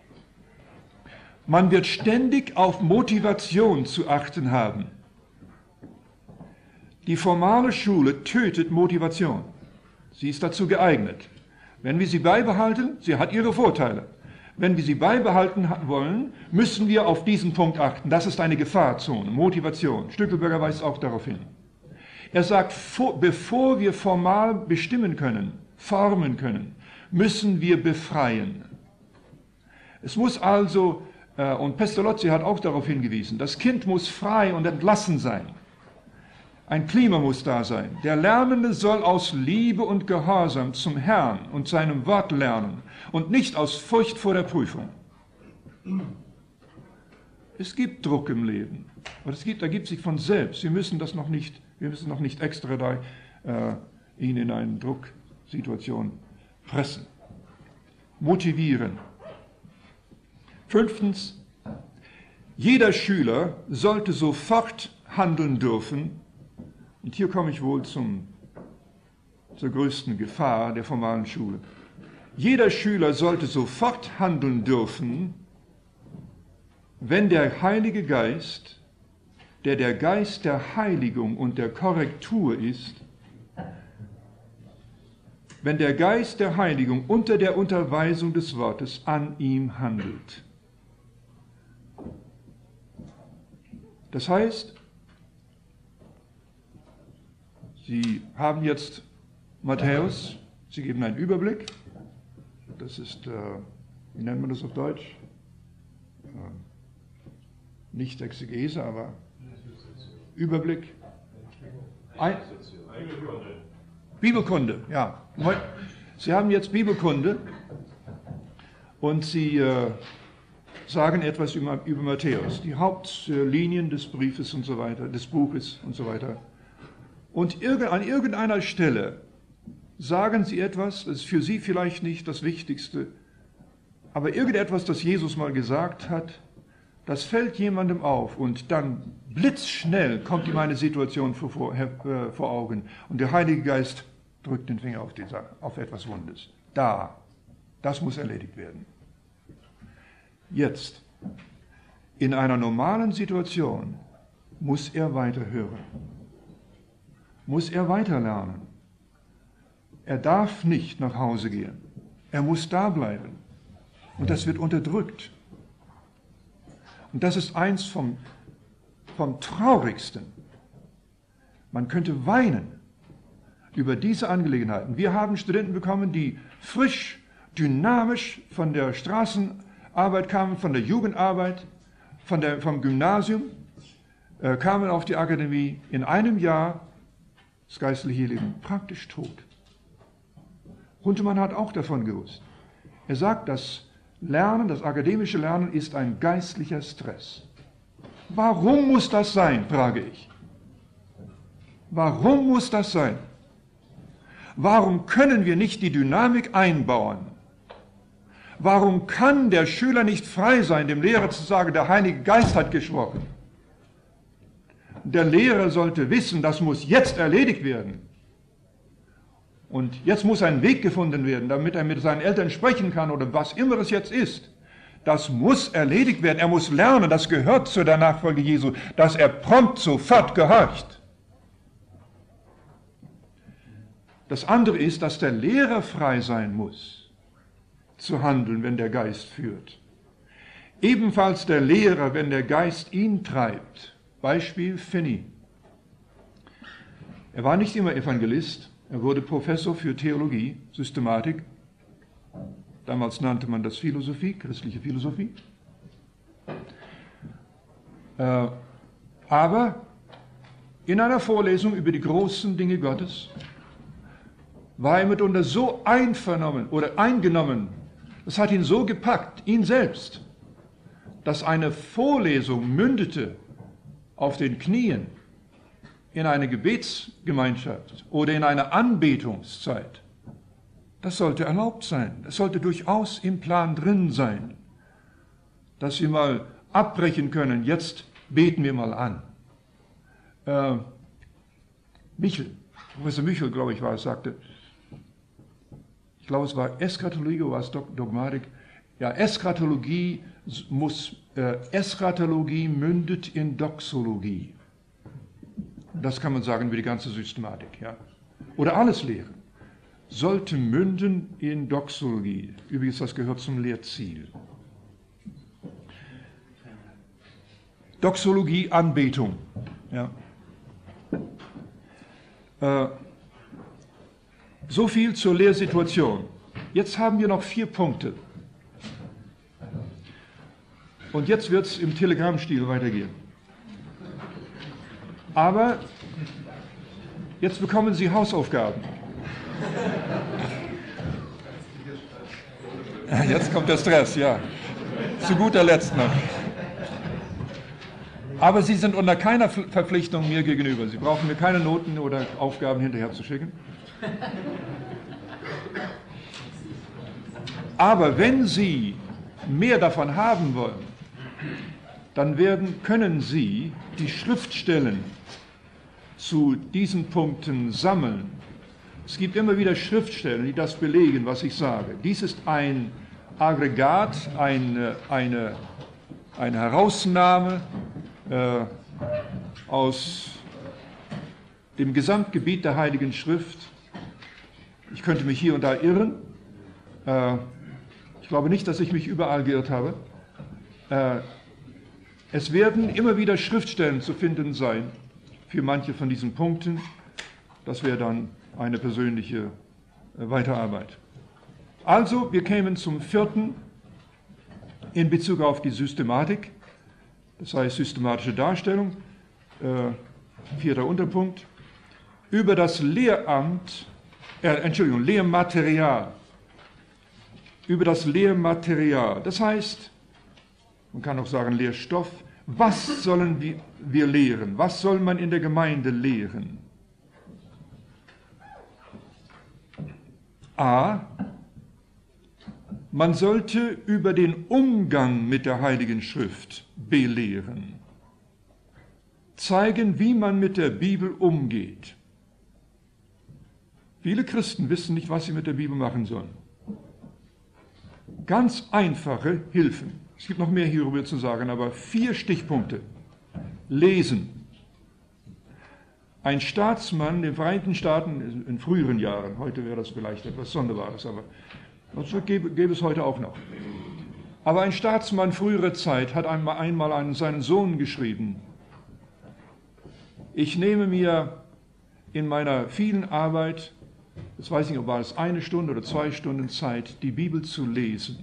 man wird ständig auf Motivation zu achten haben. Die formale Schule tötet Motivation. Sie ist dazu geeignet. Wenn wir sie beibehalten, sie hat ihre Vorteile. Wenn wir sie beibehalten wollen, müssen wir auf diesen Punkt achten. Das ist eine Gefahrzone, Motivation. Stückelberger weist auch darauf hin. Er sagt, vor, bevor wir formal bestimmen können, formen können, müssen wir befreien. Es muss also, äh, und Pestalozzi hat auch darauf hingewiesen, das Kind muss frei und entlassen sein. Ein Klima muss da sein. Der Lernende soll aus Liebe und Gehorsam zum Herrn und seinem Wort lernen und nicht aus Furcht vor der Prüfung. Es gibt Druck im Leben. Aber es gibt, ergibt sich von selbst. Sie müssen das noch nicht, wir müssen noch nicht extra da, äh, ihn in eine Drucksituation pressen. Motivieren. Fünftens, jeder Schüler sollte sofort handeln dürfen. Und hier komme ich wohl zum, zur größten Gefahr der formalen Schule. Jeder Schüler sollte sofort handeln dürfen, wenn der Heilige Geist, der der Geist der Heiligung und der Korrektur ist, wenn der Geist der Heiligung unter der Unterweisung des Wortes an ihm handelt. Das heißt, Sie haben jetzt Matthäus, Sie geben einen Überblick, das ist, äh, wie nennt man das auf Deutsch? Äh, nicht Exegese, aber Überblick. Ein, Bibelkunde, ja. Sie haben jetzt Bibelkunde und Sie äh, sagen etwas über, über Matthäus, die Hauptlinien des Briefes und so weiter, des Buches und so weiter. Und irg- an irgendeiner Stelle sagen Sie etwas, das ist für Sie vielleicht nicht das Wichtigste, aber irgendetwas, das Jesus mal gesagt hat, das fällt jemandem auf und dann blitzschnell kommt ihm eine Situation vor, vor, äh, vor Augen und der Heilige Geist drückt den Finger auf, die, auf etwas Wundes. Da, das muss erledigt werden. Jetzt, in einer normalen Situation muss er weiterhören, muss er weiterlernen. Er darf nicht nach Hause gehen, er muss da bleiben und das wird unterdrückt. Und das ist eins vom, vom Traurigsten. Man könnte weinen über diese Angelegenheiten. Wir haben Studenten bekommen, die frisch, dynamisch von der Straßenarbeit kamen, von der Jugendarbeit, von der, vom Gymnasium, äh, kamen auf die Akademie, in einem Jahr das geistliche Leben praktisch tot. Huntemann hat auch davon gewusst. Er sagt, das Lernen, das akademische Lernen ist ein geistlicher Stress. Warum muss das sein, frage ich. Warum muss das sein? Warum können wir nicht die Dynamik einbauen? Warum kann der Schüler nicht frei sein, dem Lehrer zu sagen, der Heilige Geist hat gesprochen? Der Lehrer sollte wissen, das muss jetzt erledigt werden. Und jetzt muss ein Weg gefunden werden, damit er mit seinen Eltern sprechen kann oder was immer es jetzt ist. Das muss erledigt werden. Er muss lernen, das gehört zu der Nachfolge Jesu, dass er prompt sofort gehorcht. Das andere ist, dass der Lehrer frei sein muss, zu handeln, wenn der Geist führt. Ebenfalls der Lehrer, wenn der Geist ihn treibt. Beispiel Finney. Er war nicht immer Evangelist. Er wurde Professor für Theologie, Systematik. Damals nannte man das Philosophie, christliche Philosophie. Äh, aber in einer Vorlesung über die großen Dinge Gottes war er mitunter so einvernommen oder eingenommen, das hat ihn so gepackt, ihn selbst, dass eine Vorlesung mündete auf den Knien in eine Gebetsgemeinschaft oder in eine Anbetungszeit. Das sollte erlaubt sein. Das sollte durchaus im Plan drin sein, dass wir mal abbrechen können. Jetzt beten wir mal an. Äh, Michel, Professor Michel, glaube ich, war es, sagte, ich glaube, es war Eschatologie oder war es Dogmatik? Ja, Eschatologie muss, äh, Eschatologie mündet in Doxologie. Das kann man sagen über die ganze Systematik. Ja. Oder alles Lehren sollte münden in Doxologie. Übrigens, das gehört zum Lehrziel. Doxologie, Anbetung. Ja. Äh, so viel zur Lehrsituation. Jetzt haben wir noch vier Punkte. Und jetzt wird es im Telegrammstil weitergehen. Aber jetzt bekommen Sie Hausaufgaben. Jetzt kommt der Stress, ja. Zu guter Letzt noch. Aber Sie sind unter keiner Verpflichtung mir gegenüber. Sie brauchen mir keine Noten oder Aufgaben hinterher zu schicken. Aber wenn Sie mehr davon haben wollen, dann werden, können Sie die Schriftstellen zu diesen Punkten sammeln. Es gibt immer wieder Schriftstellen, die das belegen, was ich sage. Dies ist ein Aggregat, eine, eine, eine Herausnahme äh, aus dem Gesamtgebiet der Heiligen Schrift. Ich könnte mich hier und da irren. Äh, ich glaube nicht, dass ich mich überall geirrt habe. Äh, es werden immer wieder Schriftstellen zu finden sein für manche von diesen Punkten. Das wäre dann eine persönliche äh, Weiterarbeit. Also, wir kämen zum vierten in Bezug auf die Systematik, das heißt systematische Darstellung, äh, vierter Unterpunkt, über das Lehramt, äh, Entschuldigung, Lehrmaterial, über das Lehrmaterial, das heißt, man kann auch sagen Lehrstoff, was sollen wir, wir lehren, was soll man in der Gemeinde lehren? A. Man sollte über den Umgang mit der Heiligen Schrift belehren, zeigen, wie man mit der Bibel umgeht. Viele Christen wissen nicht, was sie mit der Bibel machen sollen. Ganz einfache Hilfen. Es gibt noch mehr hierüber zu sagen, aber vier Stichpunkte. Lesen. Ein Staatsmann in den Vereinigten Staaten in früheren Jahren, heute wäre das vielleicht etwas Sonderbares, aber das gäbe, gäbe es heute auch noch. Aber ein Staatsmann früherer Zeit hat einmal, einmal an seinen Sohn geschrieben: Ich nehme mir in meiner vielen Arbeit, das weiß ich nicht, ob war es eine Stunde oder zwei Stunden Zeit, die Bibel zu lesen.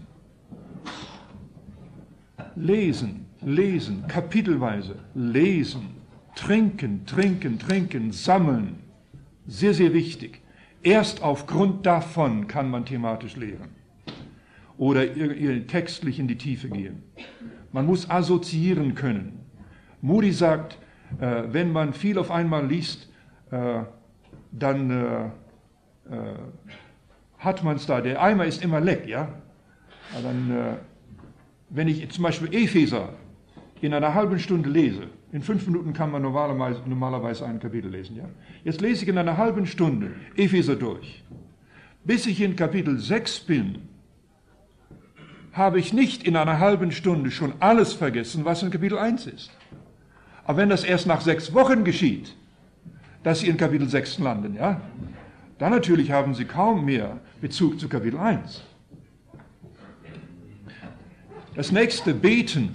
Lesen, lesen, kapitelweise, lesen, trinken, trinken, trinken, sammeln. Sehr, sehr wichtig. Erst aufgrund davon kann man thematisch lehren oder textlich in die Tiefe gehen. Man muss assoziieren können. Moody sagt, äh, wenn man viel auf einmal liest, äh, dann äh, äh, hat man es da. Der Eimer ist immer leck, ja? Dann, äh, wenn ich zum Beispiel Epheser in einer halben Stunde lese, in fünf Minuten kann man normalerweise, normalerweise ein Kapitel lesen. Ja? Jetzt lese ich in einer halben Stunde Epheser durch. Bis ich in Kapitel sechs bin, habe ich nicht in einer halben Stunde schon alles vergessen, was in Kapitel eins ist. Aber wenn das erst nach sechs Wochen geschieht, dass Sie in Kapitel sechs landen, ja, dann natürlich haben Sie kaum mehr Bezug zu Kapitel eins. Das nächste, beten.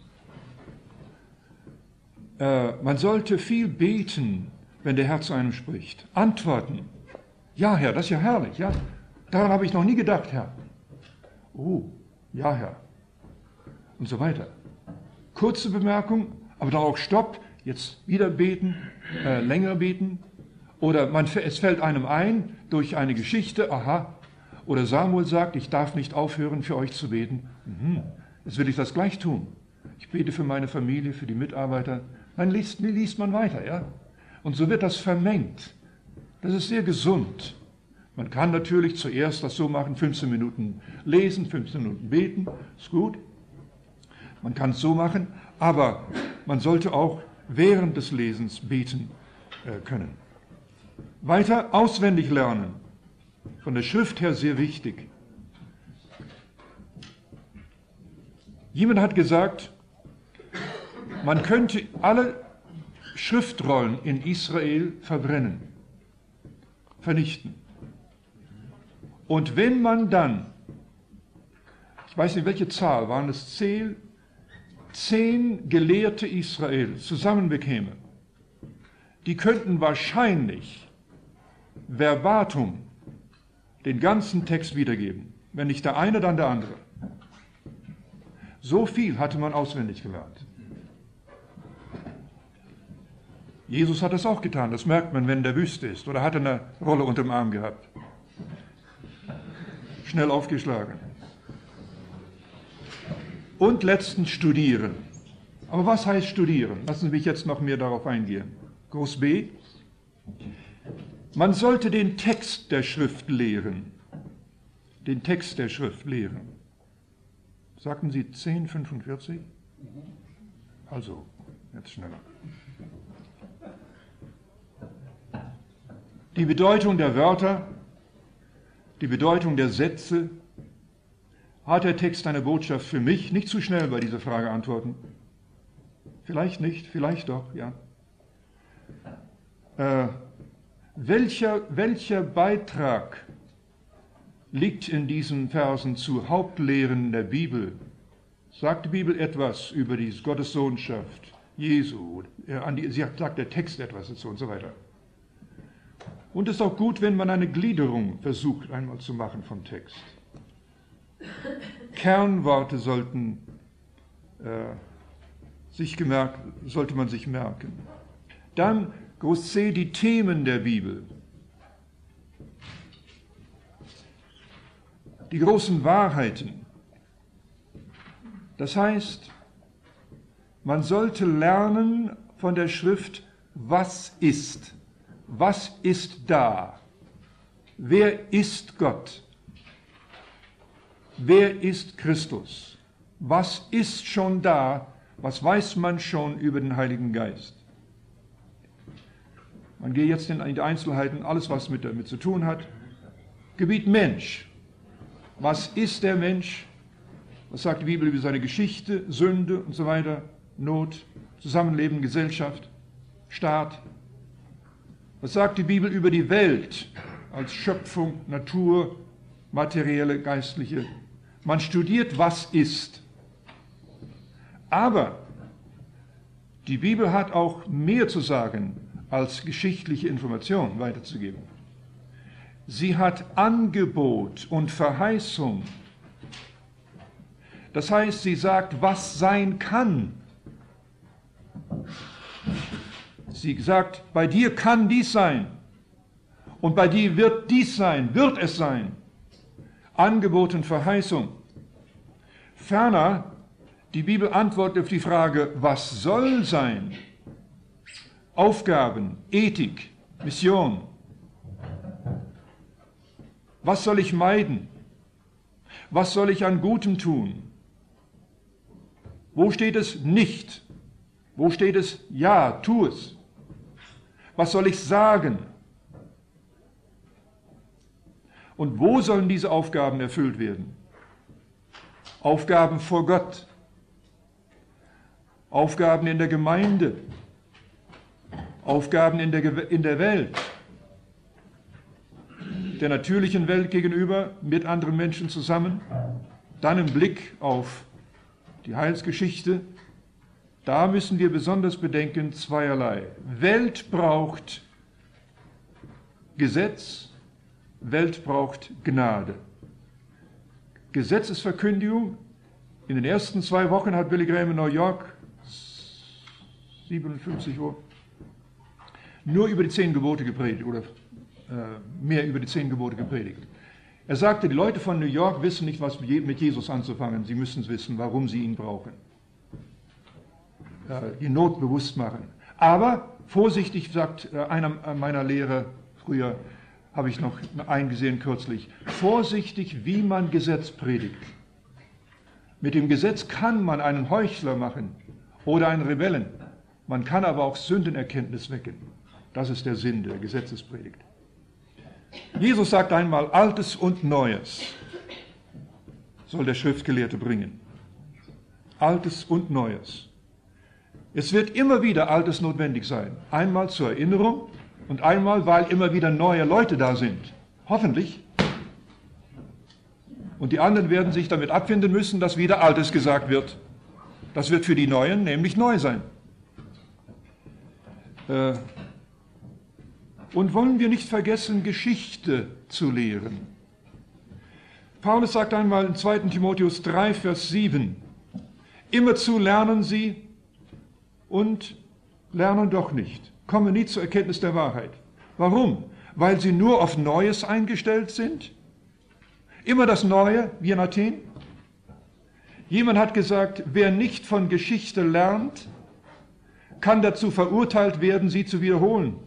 Äh, man sollte viel beten, wenn der Herr zu einem spricht. Antworten. Ja, Herr, das ist ja herrlich. Ja? Daran habe ich noch nie gedacht, Herr. Oh, ja, Herr. Und so weiter. Kurze Bemerkung, aber dann auch Stopp. Jetzt wieder beten, äh, länger beten. Oder man, es fällt einem ein durch eine Geschichte, aha. Oder Samuel sagt, ich darf nicht aufhören, für euch zu beten. Mhm. Jetzt will ich das gleich tun. Ich bete für meine Familie, für die Mitarbeiter. Dann liest, liest man weiter, ja. Und so wird das vermengt. Das ist sehr gesund. Man kann natürlich zuerst das so machen, fünfzehn Minuten lesen, fünfzehn Minuten beten, ist gut. Man kann es so machen, aber man sollte auch während des Lesens beten äh, können. Weiter auswendig lernen. Von der Schrift her sehr wichtig. Jemand hat gesagt, man könnte alle Schriftrollen in Israel verbrennen, vernichten. Und wenn man dann, ich weiß nicht welche Zahl, waren es zehn, zehn Gelehrte Israel zusammenbekäme, die könnten wahrscheinlich verbatim den ganzen Text wiedergeben. Wenn nicht der eine, dann der andere. So viel hatte man auswendig gelernt. Jesus hat das auch getan, das merkt man, wenn der Wüste ist. Oder hat er eine Rolle unter dem Arm gehabt. Schnell aufgeschlagen. Und letztens studieren. Aber was heißt studieren? Lassen Sie mich jetzt noch mehr darauf eingehen. Groß B. Man sollte den Text der Schrift lehren. Den Text der Schrift lehren. Sagten Sie zehn fünfundvierzig? Also, jetzt schneller. Die Bedeutung der Wörter, die Bedeutung der Sätze. Hat der Text eine Botschaft für mich? Nicht zu schnell bei dieser Frage antworten. Vielleicht nicht, vielleicht doch, ja. Äh, welcher, welcher Beitrag liegt in diesen Versen zu Hauptlehren der Bibel? Sagt die Bibel etwas über die Gottessohnschaft Jesu? Sie sagt der Text etwas dazu und so weiter. Und es ist auch gut, wenn man eine Gliederung versucht einmal zu machen vom Text. Kernworte sollten, äh, sich gemerkt, sollte man sich merken. Dann Groß C, die Themen der Bibel. Die großen Wahrheiten. Das heißt, man sollte lernen von der Schrift, was ist. Was ist da? Wer ist Gott? Wer ist Christus? Was ist schon da? Was weiß man schon über den Heiligen Geist? Man geht jetzt in die Einzelheiten, alles was mit damit zu tun hat. Gebiet Mensch. Was ist der Mensch? Was sagt die Bibel über seine Geschichte, Sünde und so weiter, Not, Zusammenleben, Gesellschaft, Staat? Was sagt die Bibel über die Welt als Schöpfung, Natur, materielle, geistliche? Man studiert, was ist. Aber die Bibel hat auch mehr zu sagen, als geschichtliche Information weiterzugeben. Sie hat Angebot und Verheißung. Das heißt, sie sagt, was sein kann. Sie sagt, bei dir kann dies sein. Und bei dir wird dies sein, wird es sein. Angebot und Verheißung. Ferner, die Bibel antwortet auf die Frage, was soll sein? Aufgaben, Ethik, Mission. Was soll ich meiden? Was soll ich an Gutem tun? Wo steht es nicht? Wo steht es ja, tu es? Was soll ich sagen? Und wo sollen diese Aufgaben erfüllt werden? Aufgaben vor Gott, Aufgaben in der Gemeinde, Aufgaben in der, in der Welt, der natürlichen Welt gegenüber, mit anderen Menschen zusammen, dann im Blick auf die Heilsgeschichte. Da müssen wir besonders bedenken zweierlei. Welt braucht Gesetz, Welt braucht Gnade. Gesetzesverkündigung. In den ersten zwei Wochen hat Billy Graham in New York, siebenundfünfzig Uhr, nur über die zehn Gebote gepredigt oder äh, mehr über die zehn Gebote gepredigt. Er sagte, die Leute von New York wissen nicht, was mit Jesus anzufangen. Sie müssen es wissen, warum sie ihn brauchen. Äh, die Not bewusst machen. Aber vorsichtig, sagt äh, einer meiner Lehrer früher, habe ich noch eingesehen kürzlich, vorsichtig, wie man Gesetz predigt. Mit dem Gesetz kann man einen Heuchler machen oder einen Rebellen. Man kann aber auch Sündenerkenntnis wecken. Das ist der Sinn der Gesetzespredigt. Jesus sagt einmal, Altes und Neues soll der Schriftgelehrte bringen. Altes und Neues. Es wird immer wieder Altes notwendig sein. Einmal zur Erinnerung und einmal, weil immer wieder neue Leute da sind. Hoffentlich. Und die anderen werden sich damit abfinden müssen, dass wieder Altes gesagt wird. Das wird für die Neuen nämlich neu sein. Äh, und wollen wir nicht vergessen, Geschichte zu lehren. Paulus sagt einmal in zweiten Timotheus drei, Vers sieben, immerzu lernen sie und lernen doch nicht, kommen nie zur Erkenntnis der Wahrheit. Warum? Weil sie nur auf Neues eingestellt sind? Immer das Neue, wie in Athen? Jemand hat gesagt, wer nicht von Geschichte lernt, kann dazu verurteilt werden, sie zu wiederholen.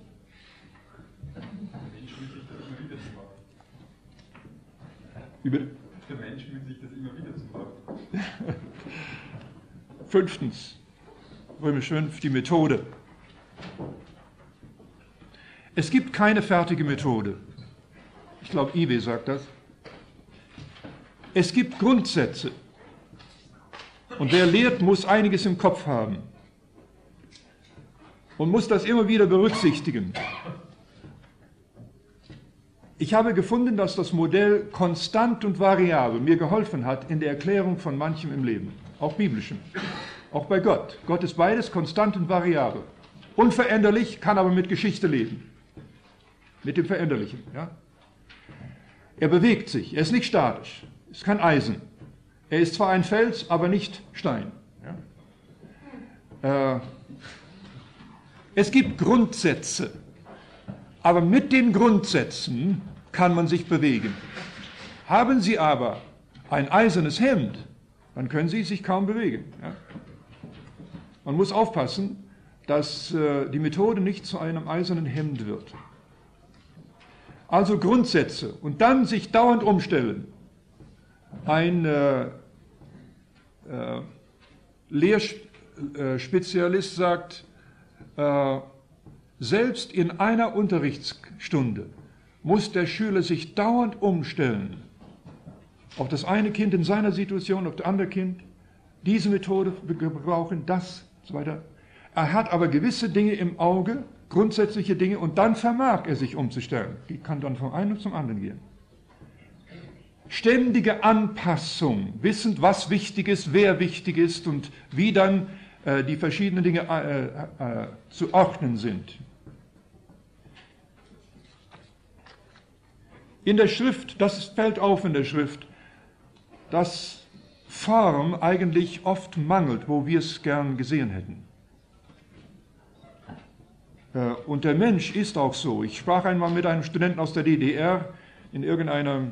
Der Mensch will sich das immer wieder zu machen. Fünftens, Römisch fünf, die Methode. Es gibt keine fertige Methode. Ich glaube, Iwe sagt das. Es gibt Grundsätze. Und wer lehrt, muss einiges im Kopf haben. Und muss das immer wieder berücksichtigen. Ich habe gefunden, dass das Modell konstant und variabel mir geholfen hat in der Erklärung von manchem im Leben, auch biblischem, auch bei Gott. Gott ist beides konstant und variabel. Unveränderlich, kann aber mit Geschichte leben. Mit dem Veränderlichen. Ja? Er bewegt sich, er ist nicht statisch, ist kein Eisen. Er ist zwar ein Fels, aber nicht Stein. Ja? Äh, es gibt Grundsätze. Aber mit den Grundsätzen kann man sich bewegen. Haben Sie aber ein eisernes Hemd, dann können Sie sich kaum bewegen. Ja? Man muss aufpassen, dass äh, die Methode nicht zu einem eisernen Hemd wird. Also Grundsätze und dann sich dauernd umstellen. Ein äh, äh, Lehrspezialist sagt, äh, selbst in einer Unterrichtsstunde muss der Schüler sich dauernd umstellen. Auf das eine Kind in seiner Situation, auf das andere Kind, diese Methode gebrauchen, das, so weiter. Er hat aber gewisse Dinge im Auge, grundsätzliche Dinge, und dann vermag er sich umzustellen. Die kann dann vom einen zum anderen gehen. Ständige Anpassung, wissend, was wichtig ist, wer wichtig ist und wie dann äh, die verschiedenen Dinge äh, äh, zu ordnen sind. In der Schrift, das fällt auf in der Schrift, dass Form eigentlich oft mangelt, wo wir es gern gesehen hätten. Und der Mensch ist auch so. Ich sprach einmal mit einem Studenten aus der D D R in irgendeiner,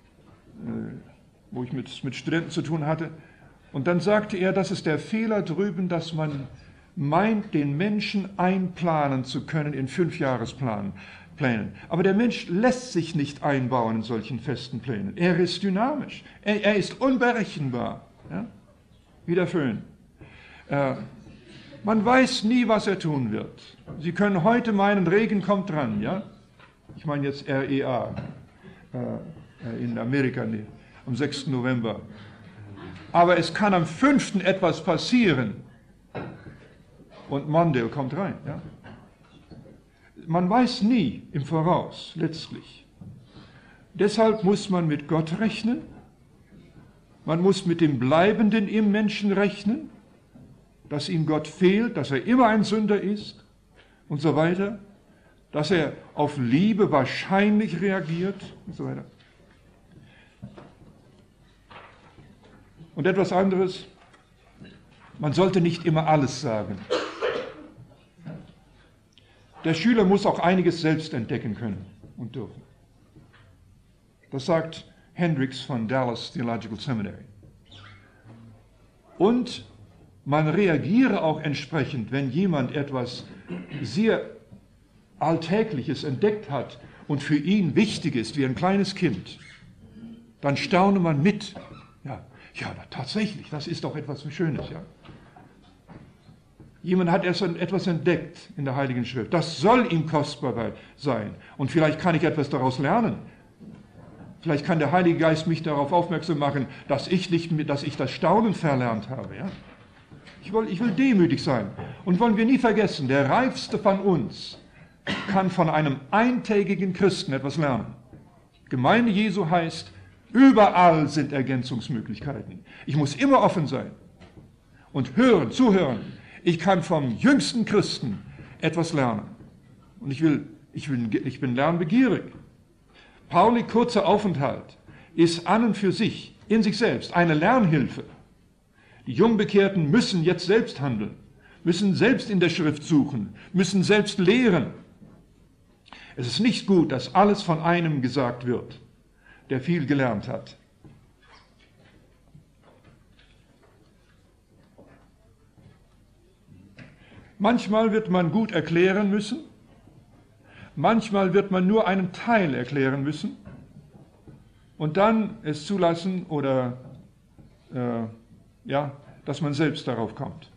wo ich mit, mit Studenten zu tun hatte, und dann sagte er, das ist der Fehler drüben, dass man meint, den Menschen einplanen zu können in Fünfjahresplänen. Plänen. Aber der Mensch lässt sich nicht einbauen in solchen festen Plänen. Er ist dynamisch. Er, er ist unberechenbar. Ja? Wie der Föhn. Äh, man weiß nie, was er tun wird. Sie können heute meinen, Regen kommt dran. Ja? Ich meine jetzt R E A äh, in Amerika nee, am sechsten November. Aber es kann am fünften etwas passieren. Und Mondale kommt rein. Ja? Man weiß nie im Voraus, letztlich. Deshalb muss man mit Gott rechnen, man muss mit dem Bleibenden im Menschen rechnen, dass ihm Gott fehlt, dass er immer ein Sünder ist und so weiter, dass er auf Liebe wahrscheinlich reagiert und so weiter. Und etwas anderes, man sollte nicht immer alles sagen. Der Schüler muss auch einiges selbst entdecken können und dürfen. Das sagt Hendricks von Dallas Theological Seminary. Und man reagiere auch entsprechend, wenn jemand etwas sehr Alltägliches entdeckt hat und für ihn wichtig ist, wie ein kleines Kind. Dann staune man mit. Ja, ja, tatsächlich, das ist doch etwas Schönes, ja. Jemand hat erst etwas entdeckt in der Heiligen Schrift. Das soll ihm kostbar sein. Und vielleicht kann ich etwas daraus lernen. Vielleicht kann der Heilige Geist mich darauf aufmerksam machen, dass ich, nicht, dass ich das Staunen verlernt habe. Ja? Ich, will, ich will demütig sein. Und wollen wir nie vergessen, der Reifste von uns kann von einem eintägigen Christen etwas lernen. Gemeinde Jesu heißt, überall sind Ergänzungsmöglichkeiten. Ich muss immer offen sein und hören, zuhören. Ich kann vom jüngsten Christen etwas lernen. Und ich, will, ich, will, ich bin lernbegierig. Pauli kurzer Aufenthalt ist an und für sich, in sich selbst, eine Lernhilfe. Die Jungbekehrten müssen jetzt selbst handeln, müssen selbst in der Schrift suchen, müssen selbst lehren. Es ist nicht gut, dass alles von einem gesagt wird, der viel gelernt hat. Manchmal wird man gut erklären müssen, manchmal wird man nur einen Teil erklären müssen und dann es zulassen oder äh, ja, dass man selbst darauf kommt.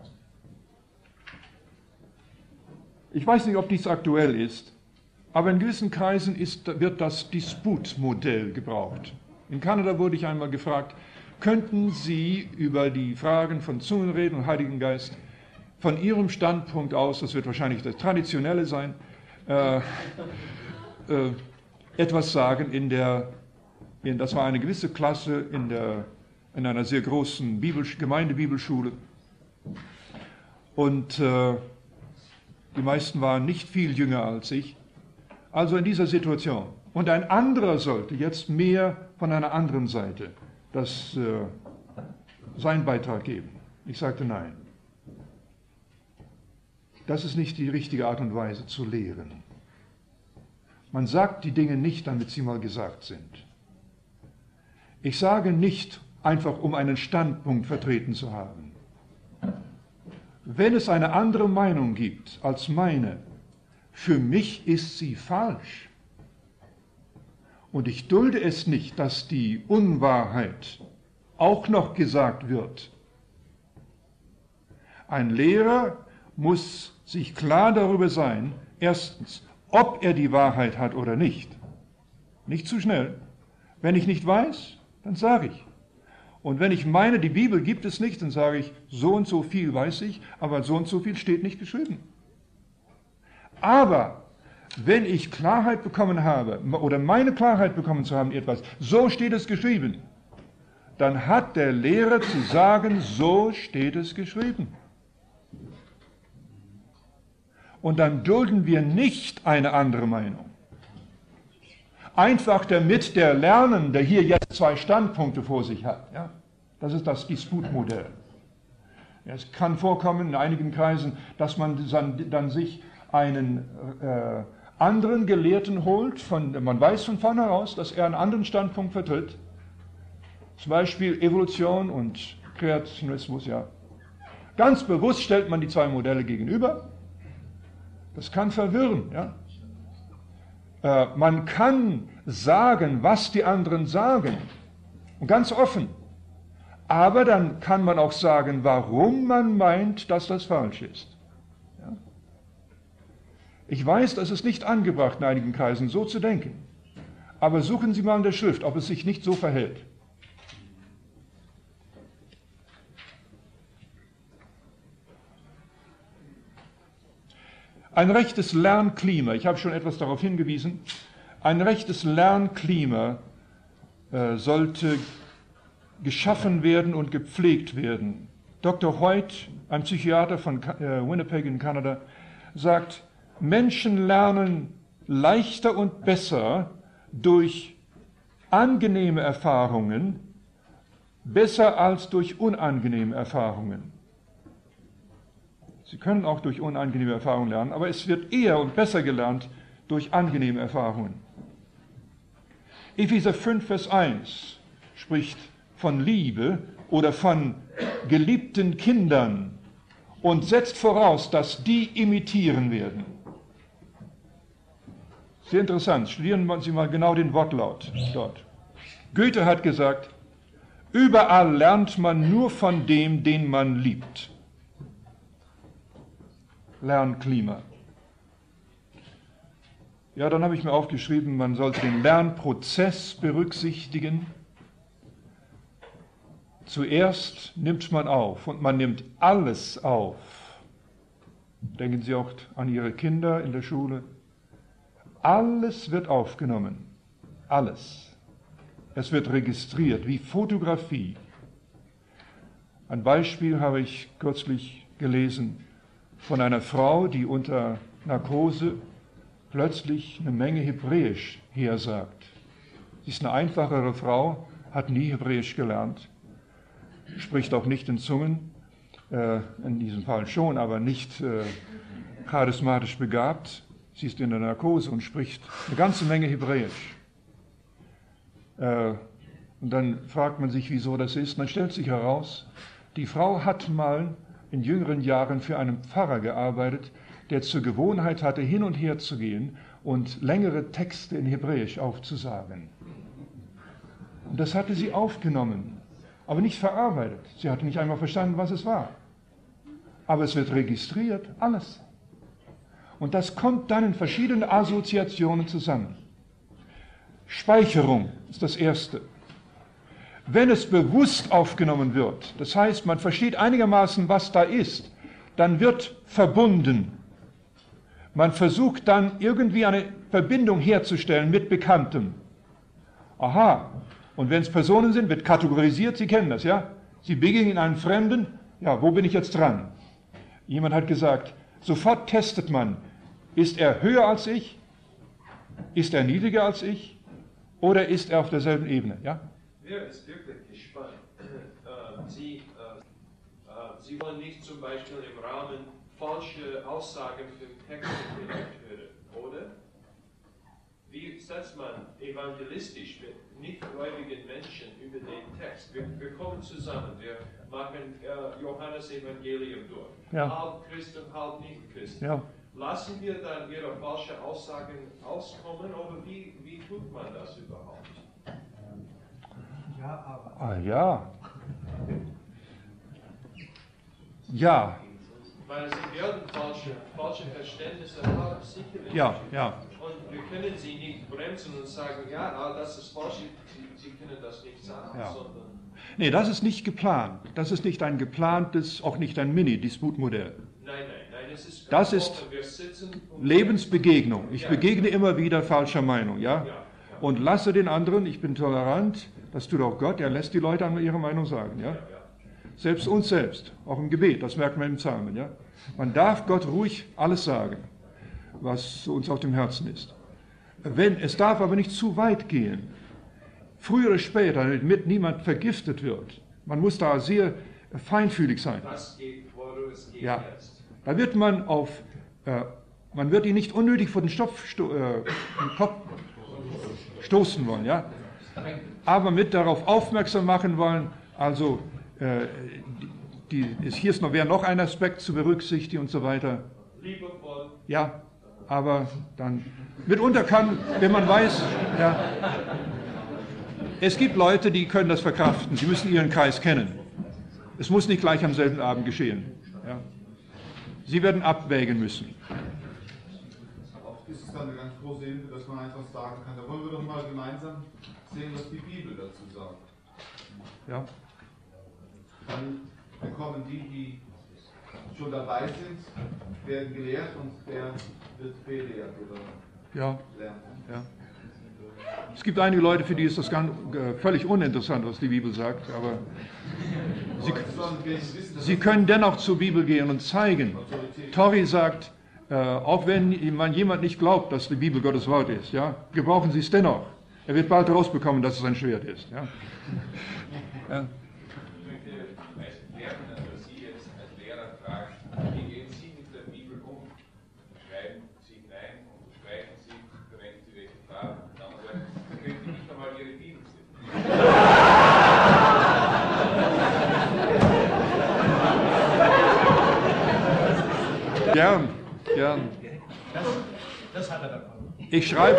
Ich weiß nicht, ob dies aktuell ist, aber in gewissen Kreisen ist, wird das Disputmodell gebraucht. In Kanada wurde ich einmal gefragt, könnten Sie über die Fragen von Zungenreden und Heiligen Geist von Ihrem Standpunkt aus, das wird wahrscheinlich das Traditionelle sein, äh, äh, etwas sagen in der, in, das war eine gewisse Klasse in, der, in einer sehr großen Bibel, Gemeindebibelschule und äh, die meisten waren nicht viel jünger als ich, also in dieser Situation. Und ein anderer sollte jetzt mehr von einer anderen Seite das, äh, seinen Beitrag geben. Ich sagte nein. Das ist nicht die richtige Art und Weise zu lehren. Man sagt die Dinge nicht, damit sie mal gesagt sind. Ich sage nicht einfach, um einen Standpunkt vertreten zu haben. Wenn es eine andere Meinung gibt als meine, für mich ist sie falsch. Und ich dulde es nicht, dass die Unwahrheit auch noch gesagt wird. Ein Lehrer muss sich klar darüber sein, erstens, ob er die Wahrheit hat oder nicht. Nicht zu schnell. Wenn ich nicht weiß, dann sage ich. Und wenn ich meine, die Bibel gibt es nicht, dann sage ich, so und so viel weiß ich, aber so und so viel steht nicht geschrieben. Aber wenn ich Klarheit bekommen habe, oder meine Klarheit bekommen zu haben, etwas, so steht es geschrieben, dann hat der Lehrer zu sagen, so steht es geschrieben. Und dann dulden wir nicht eine andere Meinung. Einfach damit der Lernende hier jetzt zwei Standpunkte vor sich hat. Ja? Das ist das Disputmodell. Es kann vorkommen in einigen Kreisen, dass man dann, dann sich einen äh, anderen Gelehrten holt, von, man weiß von vornherein, dass er einen anderen Standpunkt vertritt. Zum Beispiel Evolution und Kreationismus, ja. Ganz bewusst stellt man die zwei Modelle gegenüber. Das kann verwirren, ja. Äh, man kann sagen, was die anderen sagen, und ganz offen. Aber dann kann man auch sagen, warum man meint, dass das falsch ist. Ja? Ich weiß, das ist nicht angebracht in einigen Kreisen, so zu denken. Aber suchen Sie mal in der Schrift, ob es sich nicht so verhält. Ein rechtes Lernklima, ich habe schon etwas darauf hingewiesen, ein rechtes Lernklima äh, sollte geschaffen werden und gepflegt werden. Doktor Hoyt, ein Psychiater von äh, Winnipeg in Kanada, sagt, Menschen lernen leichter und besser durch angenehme Erfahrungen, besser als durch unangenehme Erfahrungen. Sie können auch durch unangenehme Erfahrungen lernen, aber es wird eher und besser gelernt durch angenehme Erfahrungen. Epheser fünf, Vers eins spricht von Liebe oder von geliebten Kindern und setzt voraus, dass die imitieren werden. Sehr interessant, studieren Sie mal genau den Wortlaut dort. Goethe hat gesagt, überall lernt man nur von dem, den man liebt. Lernklima. Ja, dann habe ich mir aufgeschrieben, man sollte den Lernprozess berücksichtigen. Zuerst nimmt man auf und man nimmt alles auf. Denken Sie auch an Ihre Kinder in der Schule. Alles wird aufgenommen. Alles. Es wird registriert, wie Fotografie. Ein Beispiel habe ich kürzlich gelesen von einer Frau, die unter Narkose plötzlich eine Menge Hebräisch hersagt. Sie ist eine einfachere Frau, hat nie Hebräisch gelernt, spricht auch nicht in Zungen, äh, in diesem Fall schon, aber nicht äh, charismatisch begabt. Sie ist in der Narkose und spricht eine ganze Menge Hebräisch. Äh, und dann fragt man sich, wieso das ist. Man stellt sich heraus, die Frau hat mal in jüngeren Jahren für einen Pfarrer gearbeitet, der zur Gewohnheit hatte, hin und her zu gehen und längere Texte in Hebräisch aufzusagen. Und das hatte sie aufgenommen, aber nicht verarbeitet. Sie hatte nicht einmal verstanden, was es war. Aber es wird registriert, alles. Und das kommt dann in verschiedene Assoziationen zusammen. Speicherung ist das Erste. Wenn es bewusst aufgenommen wird, das heißt, man versteht einigermaßen, was da ist, dann wird verbunden. Man versucht dann irgendwie eine Verbindung herzustellen mit Bekanntem. Aha, und wenn es Personen sind, wird kategorisiert, Sie kennen das, ja? Sie begegnen einen Fremden, ja, wo bin ich jetzt dran? Jemand hat gesagt, sofort testet man, ist er höher als ich, ist er niedriger als ich oder ist er auf derselben Ebene, ja? Wer ist wirklich gespannt? Äh, Sie, äh, äh, Sie wollen nicht zum Beispiel im Rahmen falsche Aussagen für Texte vielleicht hören, oder? Wie setzt man evangelistisch mit nichtgläubigen Menschen über den Text? Wir, wir kommen zusammen, wir machen äh, Johannes Evangelium durch. Ja. Halb Christen, halb Nicht-Christen. Ja. Lassen wir dann ihre falschen Aussagen auskommen oder wie, wie tut man das überhaupt? Ja, aber. Ah ja. Ja. Weil sie werden falsche, falsche Verständnisse haben, sicherlich. Ja, ja. Und wir können sie nicht bremsen und sagen, ja, ah, das ist falsch, sie, sie können das nicht sagen, Ja. sondern... Nee, das ist nicht geplant. Das ist nicht ein geplantes, auch nicht ein Mini-Disputmodell. Nein, nein, nein, es ist Das ganz ist offen. Wir sitzen und Lebensbegegnung. Ich begegne immer wieder falscher Meinung, ja? Ja, ja. Und lasse den anderen, ich bin tolerant, das tut auch Gott, er lässt die Leute an ihre Meinung sagen, ja? Ja, ja. Selbst uns selbst, auch im Gebet, das merkt man im Psalmen, ja? Man darf Gott ruhig alles sagen, was uns auf dem Herzen ist. Wenn, es darf aber nicht zu weit gehen. Früher oder später, damit niemand vergiftet wird. Man muss da sehr feinfühlig sein. Das geht, worum es geht Ja. jetzt. Da wird man auf, äh, man wird ihn nicht unnötig vor den, Stopf, sto, äh, den Kopf stoßen wollen, ja. Aber mit darauf aufmerksam machen wollen, also äh, die, die, hier ist noch, wäre noch ein Aspekt zu berücksichtigen und so weiter. Liebevoll. Ja, aber dann mitunter kann, wenn man weiß, ja, es gibt Leute, die können das verkraften. Sie müssen ihren Kreis kennen. Es muss nicht gleich am selben Abend geschehen. Ja. Sie werden abwägen müssen. Oft ist es dann eine ganz große Hilfe, dass man einfach sagen kann, da wollen wir doch mal gemeinsam sehen, was die Bibel dazu sagt. Ja. Dann bekommen die, die schon dabei sind, werden gelehrt und der wird belehrt oder Ja. lernt. Ja. Es gibt einige Leute, für die ist das ganz, äh, völlig uninteressant, was die Bibel sagt, aber sie, Aber es sollen wir wissen, dass sie können dennoch zur Bibel gehen und zeigen. Tori sagt, äh, auch wenn man jemand nicht glaubt, dass die Bibel Gottes Wort ist, ja, gebrauchen Sie es dennoch. Er wird bald rausbekommen, dass es ein Schwert ist. Ja. Ja. Ich möchte lernen, dass Sie jetzt als Lehrer fragen, wie gehen Sie mit der Bibel um? Schreiben Sie hinein, unterstreichen Sie, verwenden Sie welche Farben? Dann können Sie nicht einmal Ihre Bibel sehen. Gern, gern. Das, das hat er davon. Ich schreibe.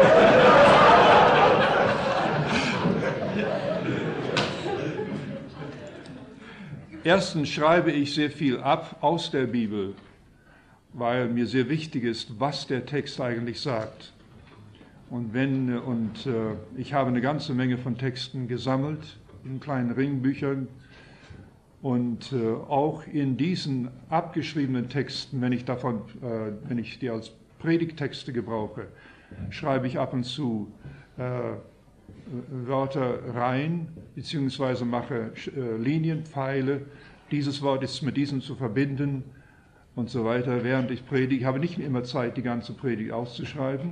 Erstens schreibe ich sehr viel ab aus der Bibel, weil mir sehr wichtig ist, was der Text eigentlich sagt. Und, wenn, und äh, ich habe eine ganze Menge von Texten gesammelt in kleinen Ringbüchern. Und äh, auch in diesen abgeschriebenen Texten, wenn ich, davon, äh, wenn ich die als Predigttexte gebrauche, schreibe ich ab und zu äh, Wörter rein, beziehungsweise mache äh, Linien, Pfeile. Dieses Wort ist mit diesem zu verbinden und so weiter, während ich predige. Ich habe nicht immer Zeit, die ganze Predigt auszuschreiben.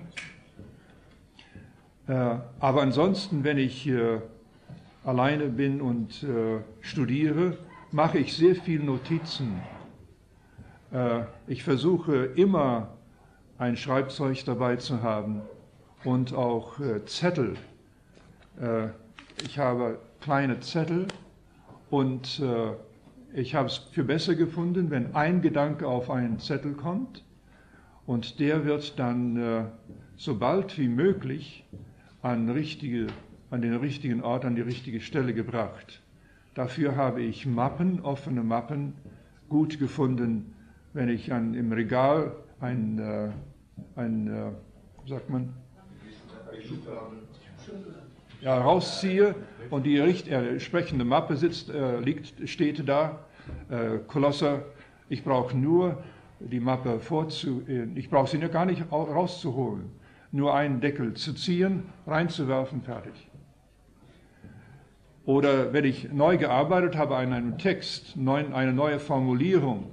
Äh, aber ansonsten, wenn ich äh, alleine bin und äh, studiere, mache ich sehr viele Notizen. Äh, ich versuche immer ein Schreibzeug dabei zu haben und auch äh, Zettel. Äh, ich habe kleine Zettel und äh, Ich habe es für besser gefunden, wenn ein Gedanke auf einen Zettel kommt und der wird dann äh, so bald wie möglich an, richtige, an den richtigen Ort, an die richtige Stelle gebracht. Dafür habe ich Mappen, offene Mappen, gut gefunden, wenn ich an, im Regal ein, äh, ein äh, sagt man, ja, rausziehe und die richt, äh, entsprechende Mappe sitzt, äh, liegt, steht da, äh, Kolosser, ich brauche nur die Mappe vorzu, äh, ich brauche sie ja gar nicht rauszuholen, nur einen Deckel zu ziehen, reinzuwerfen, fertig. Oder wenn ich neu gearbeitet habe an einem Text, eine neue Formulierung,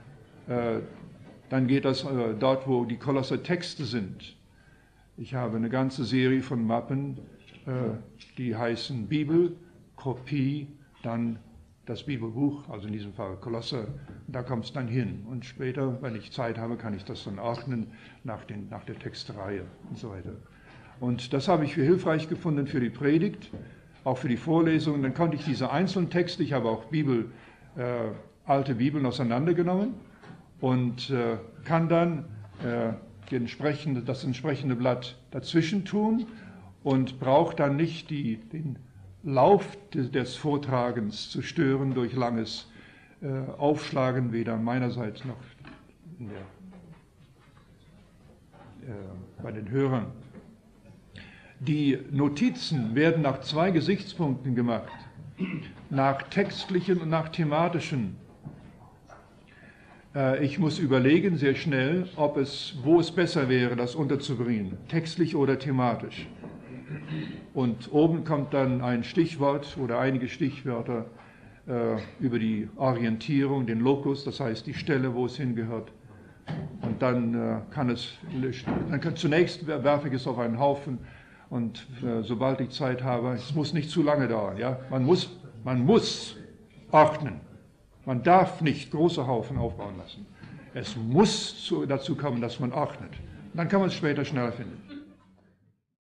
dann geht das dort, wo die Kolosser Texte sind. Ich habe eine ganze Serie von Mappen, die heißen Bibel, Kopie, dann das Bibelbuch, also in diesem Fall Kolosser, da kommt es dann hin. Und später, wenn ich Zeit habe, kann ich das dann ordnen nach, den, nach der Textreihe und so weiter. Und das habe ich für hilfreich gefunden für die Predigt, auch für die Vorlesungen. Dann konnte ich diese einzelnen Texte, ich habe auch Bibel, äh, alte Bibeln auseinandergenommen und äh, kann dann äh, die entsprechende, das entsprechende Blatt dazwischen tun und brauche dann nicht die, den Lauf des, des Vortragens zu stören durch langes äh, Aufschlagen, weder meinerseits noch in der, äh, bei den Hörern. Die Notizen werden nach zwei Gesichtspunkten gemacht, nach textlichen und nach thematischen. Äh, ich muss überlegen sehr schnell, ob es, wo es besser wäre, das unterzubringen, textlich oder thematisch. Und oben kommt dann ein Stichwort oder einige Stichwörter äh, über die Orientierung, den Lokus, das heißt die Stelle, wo es hingehört. Und dann äh, kann es, dann kann, zunächst werfe ich es auf einen Haufen. Und äh, sobald ich Zeit habe, es muss nicht zu lange dauern. Ja? Man muss, man muss ordnen. Man darf nicht große Haufen aufbauen lassen. Es muss zu, dazu kommen, dass man ordnet. Dann kann man es später schneller finden.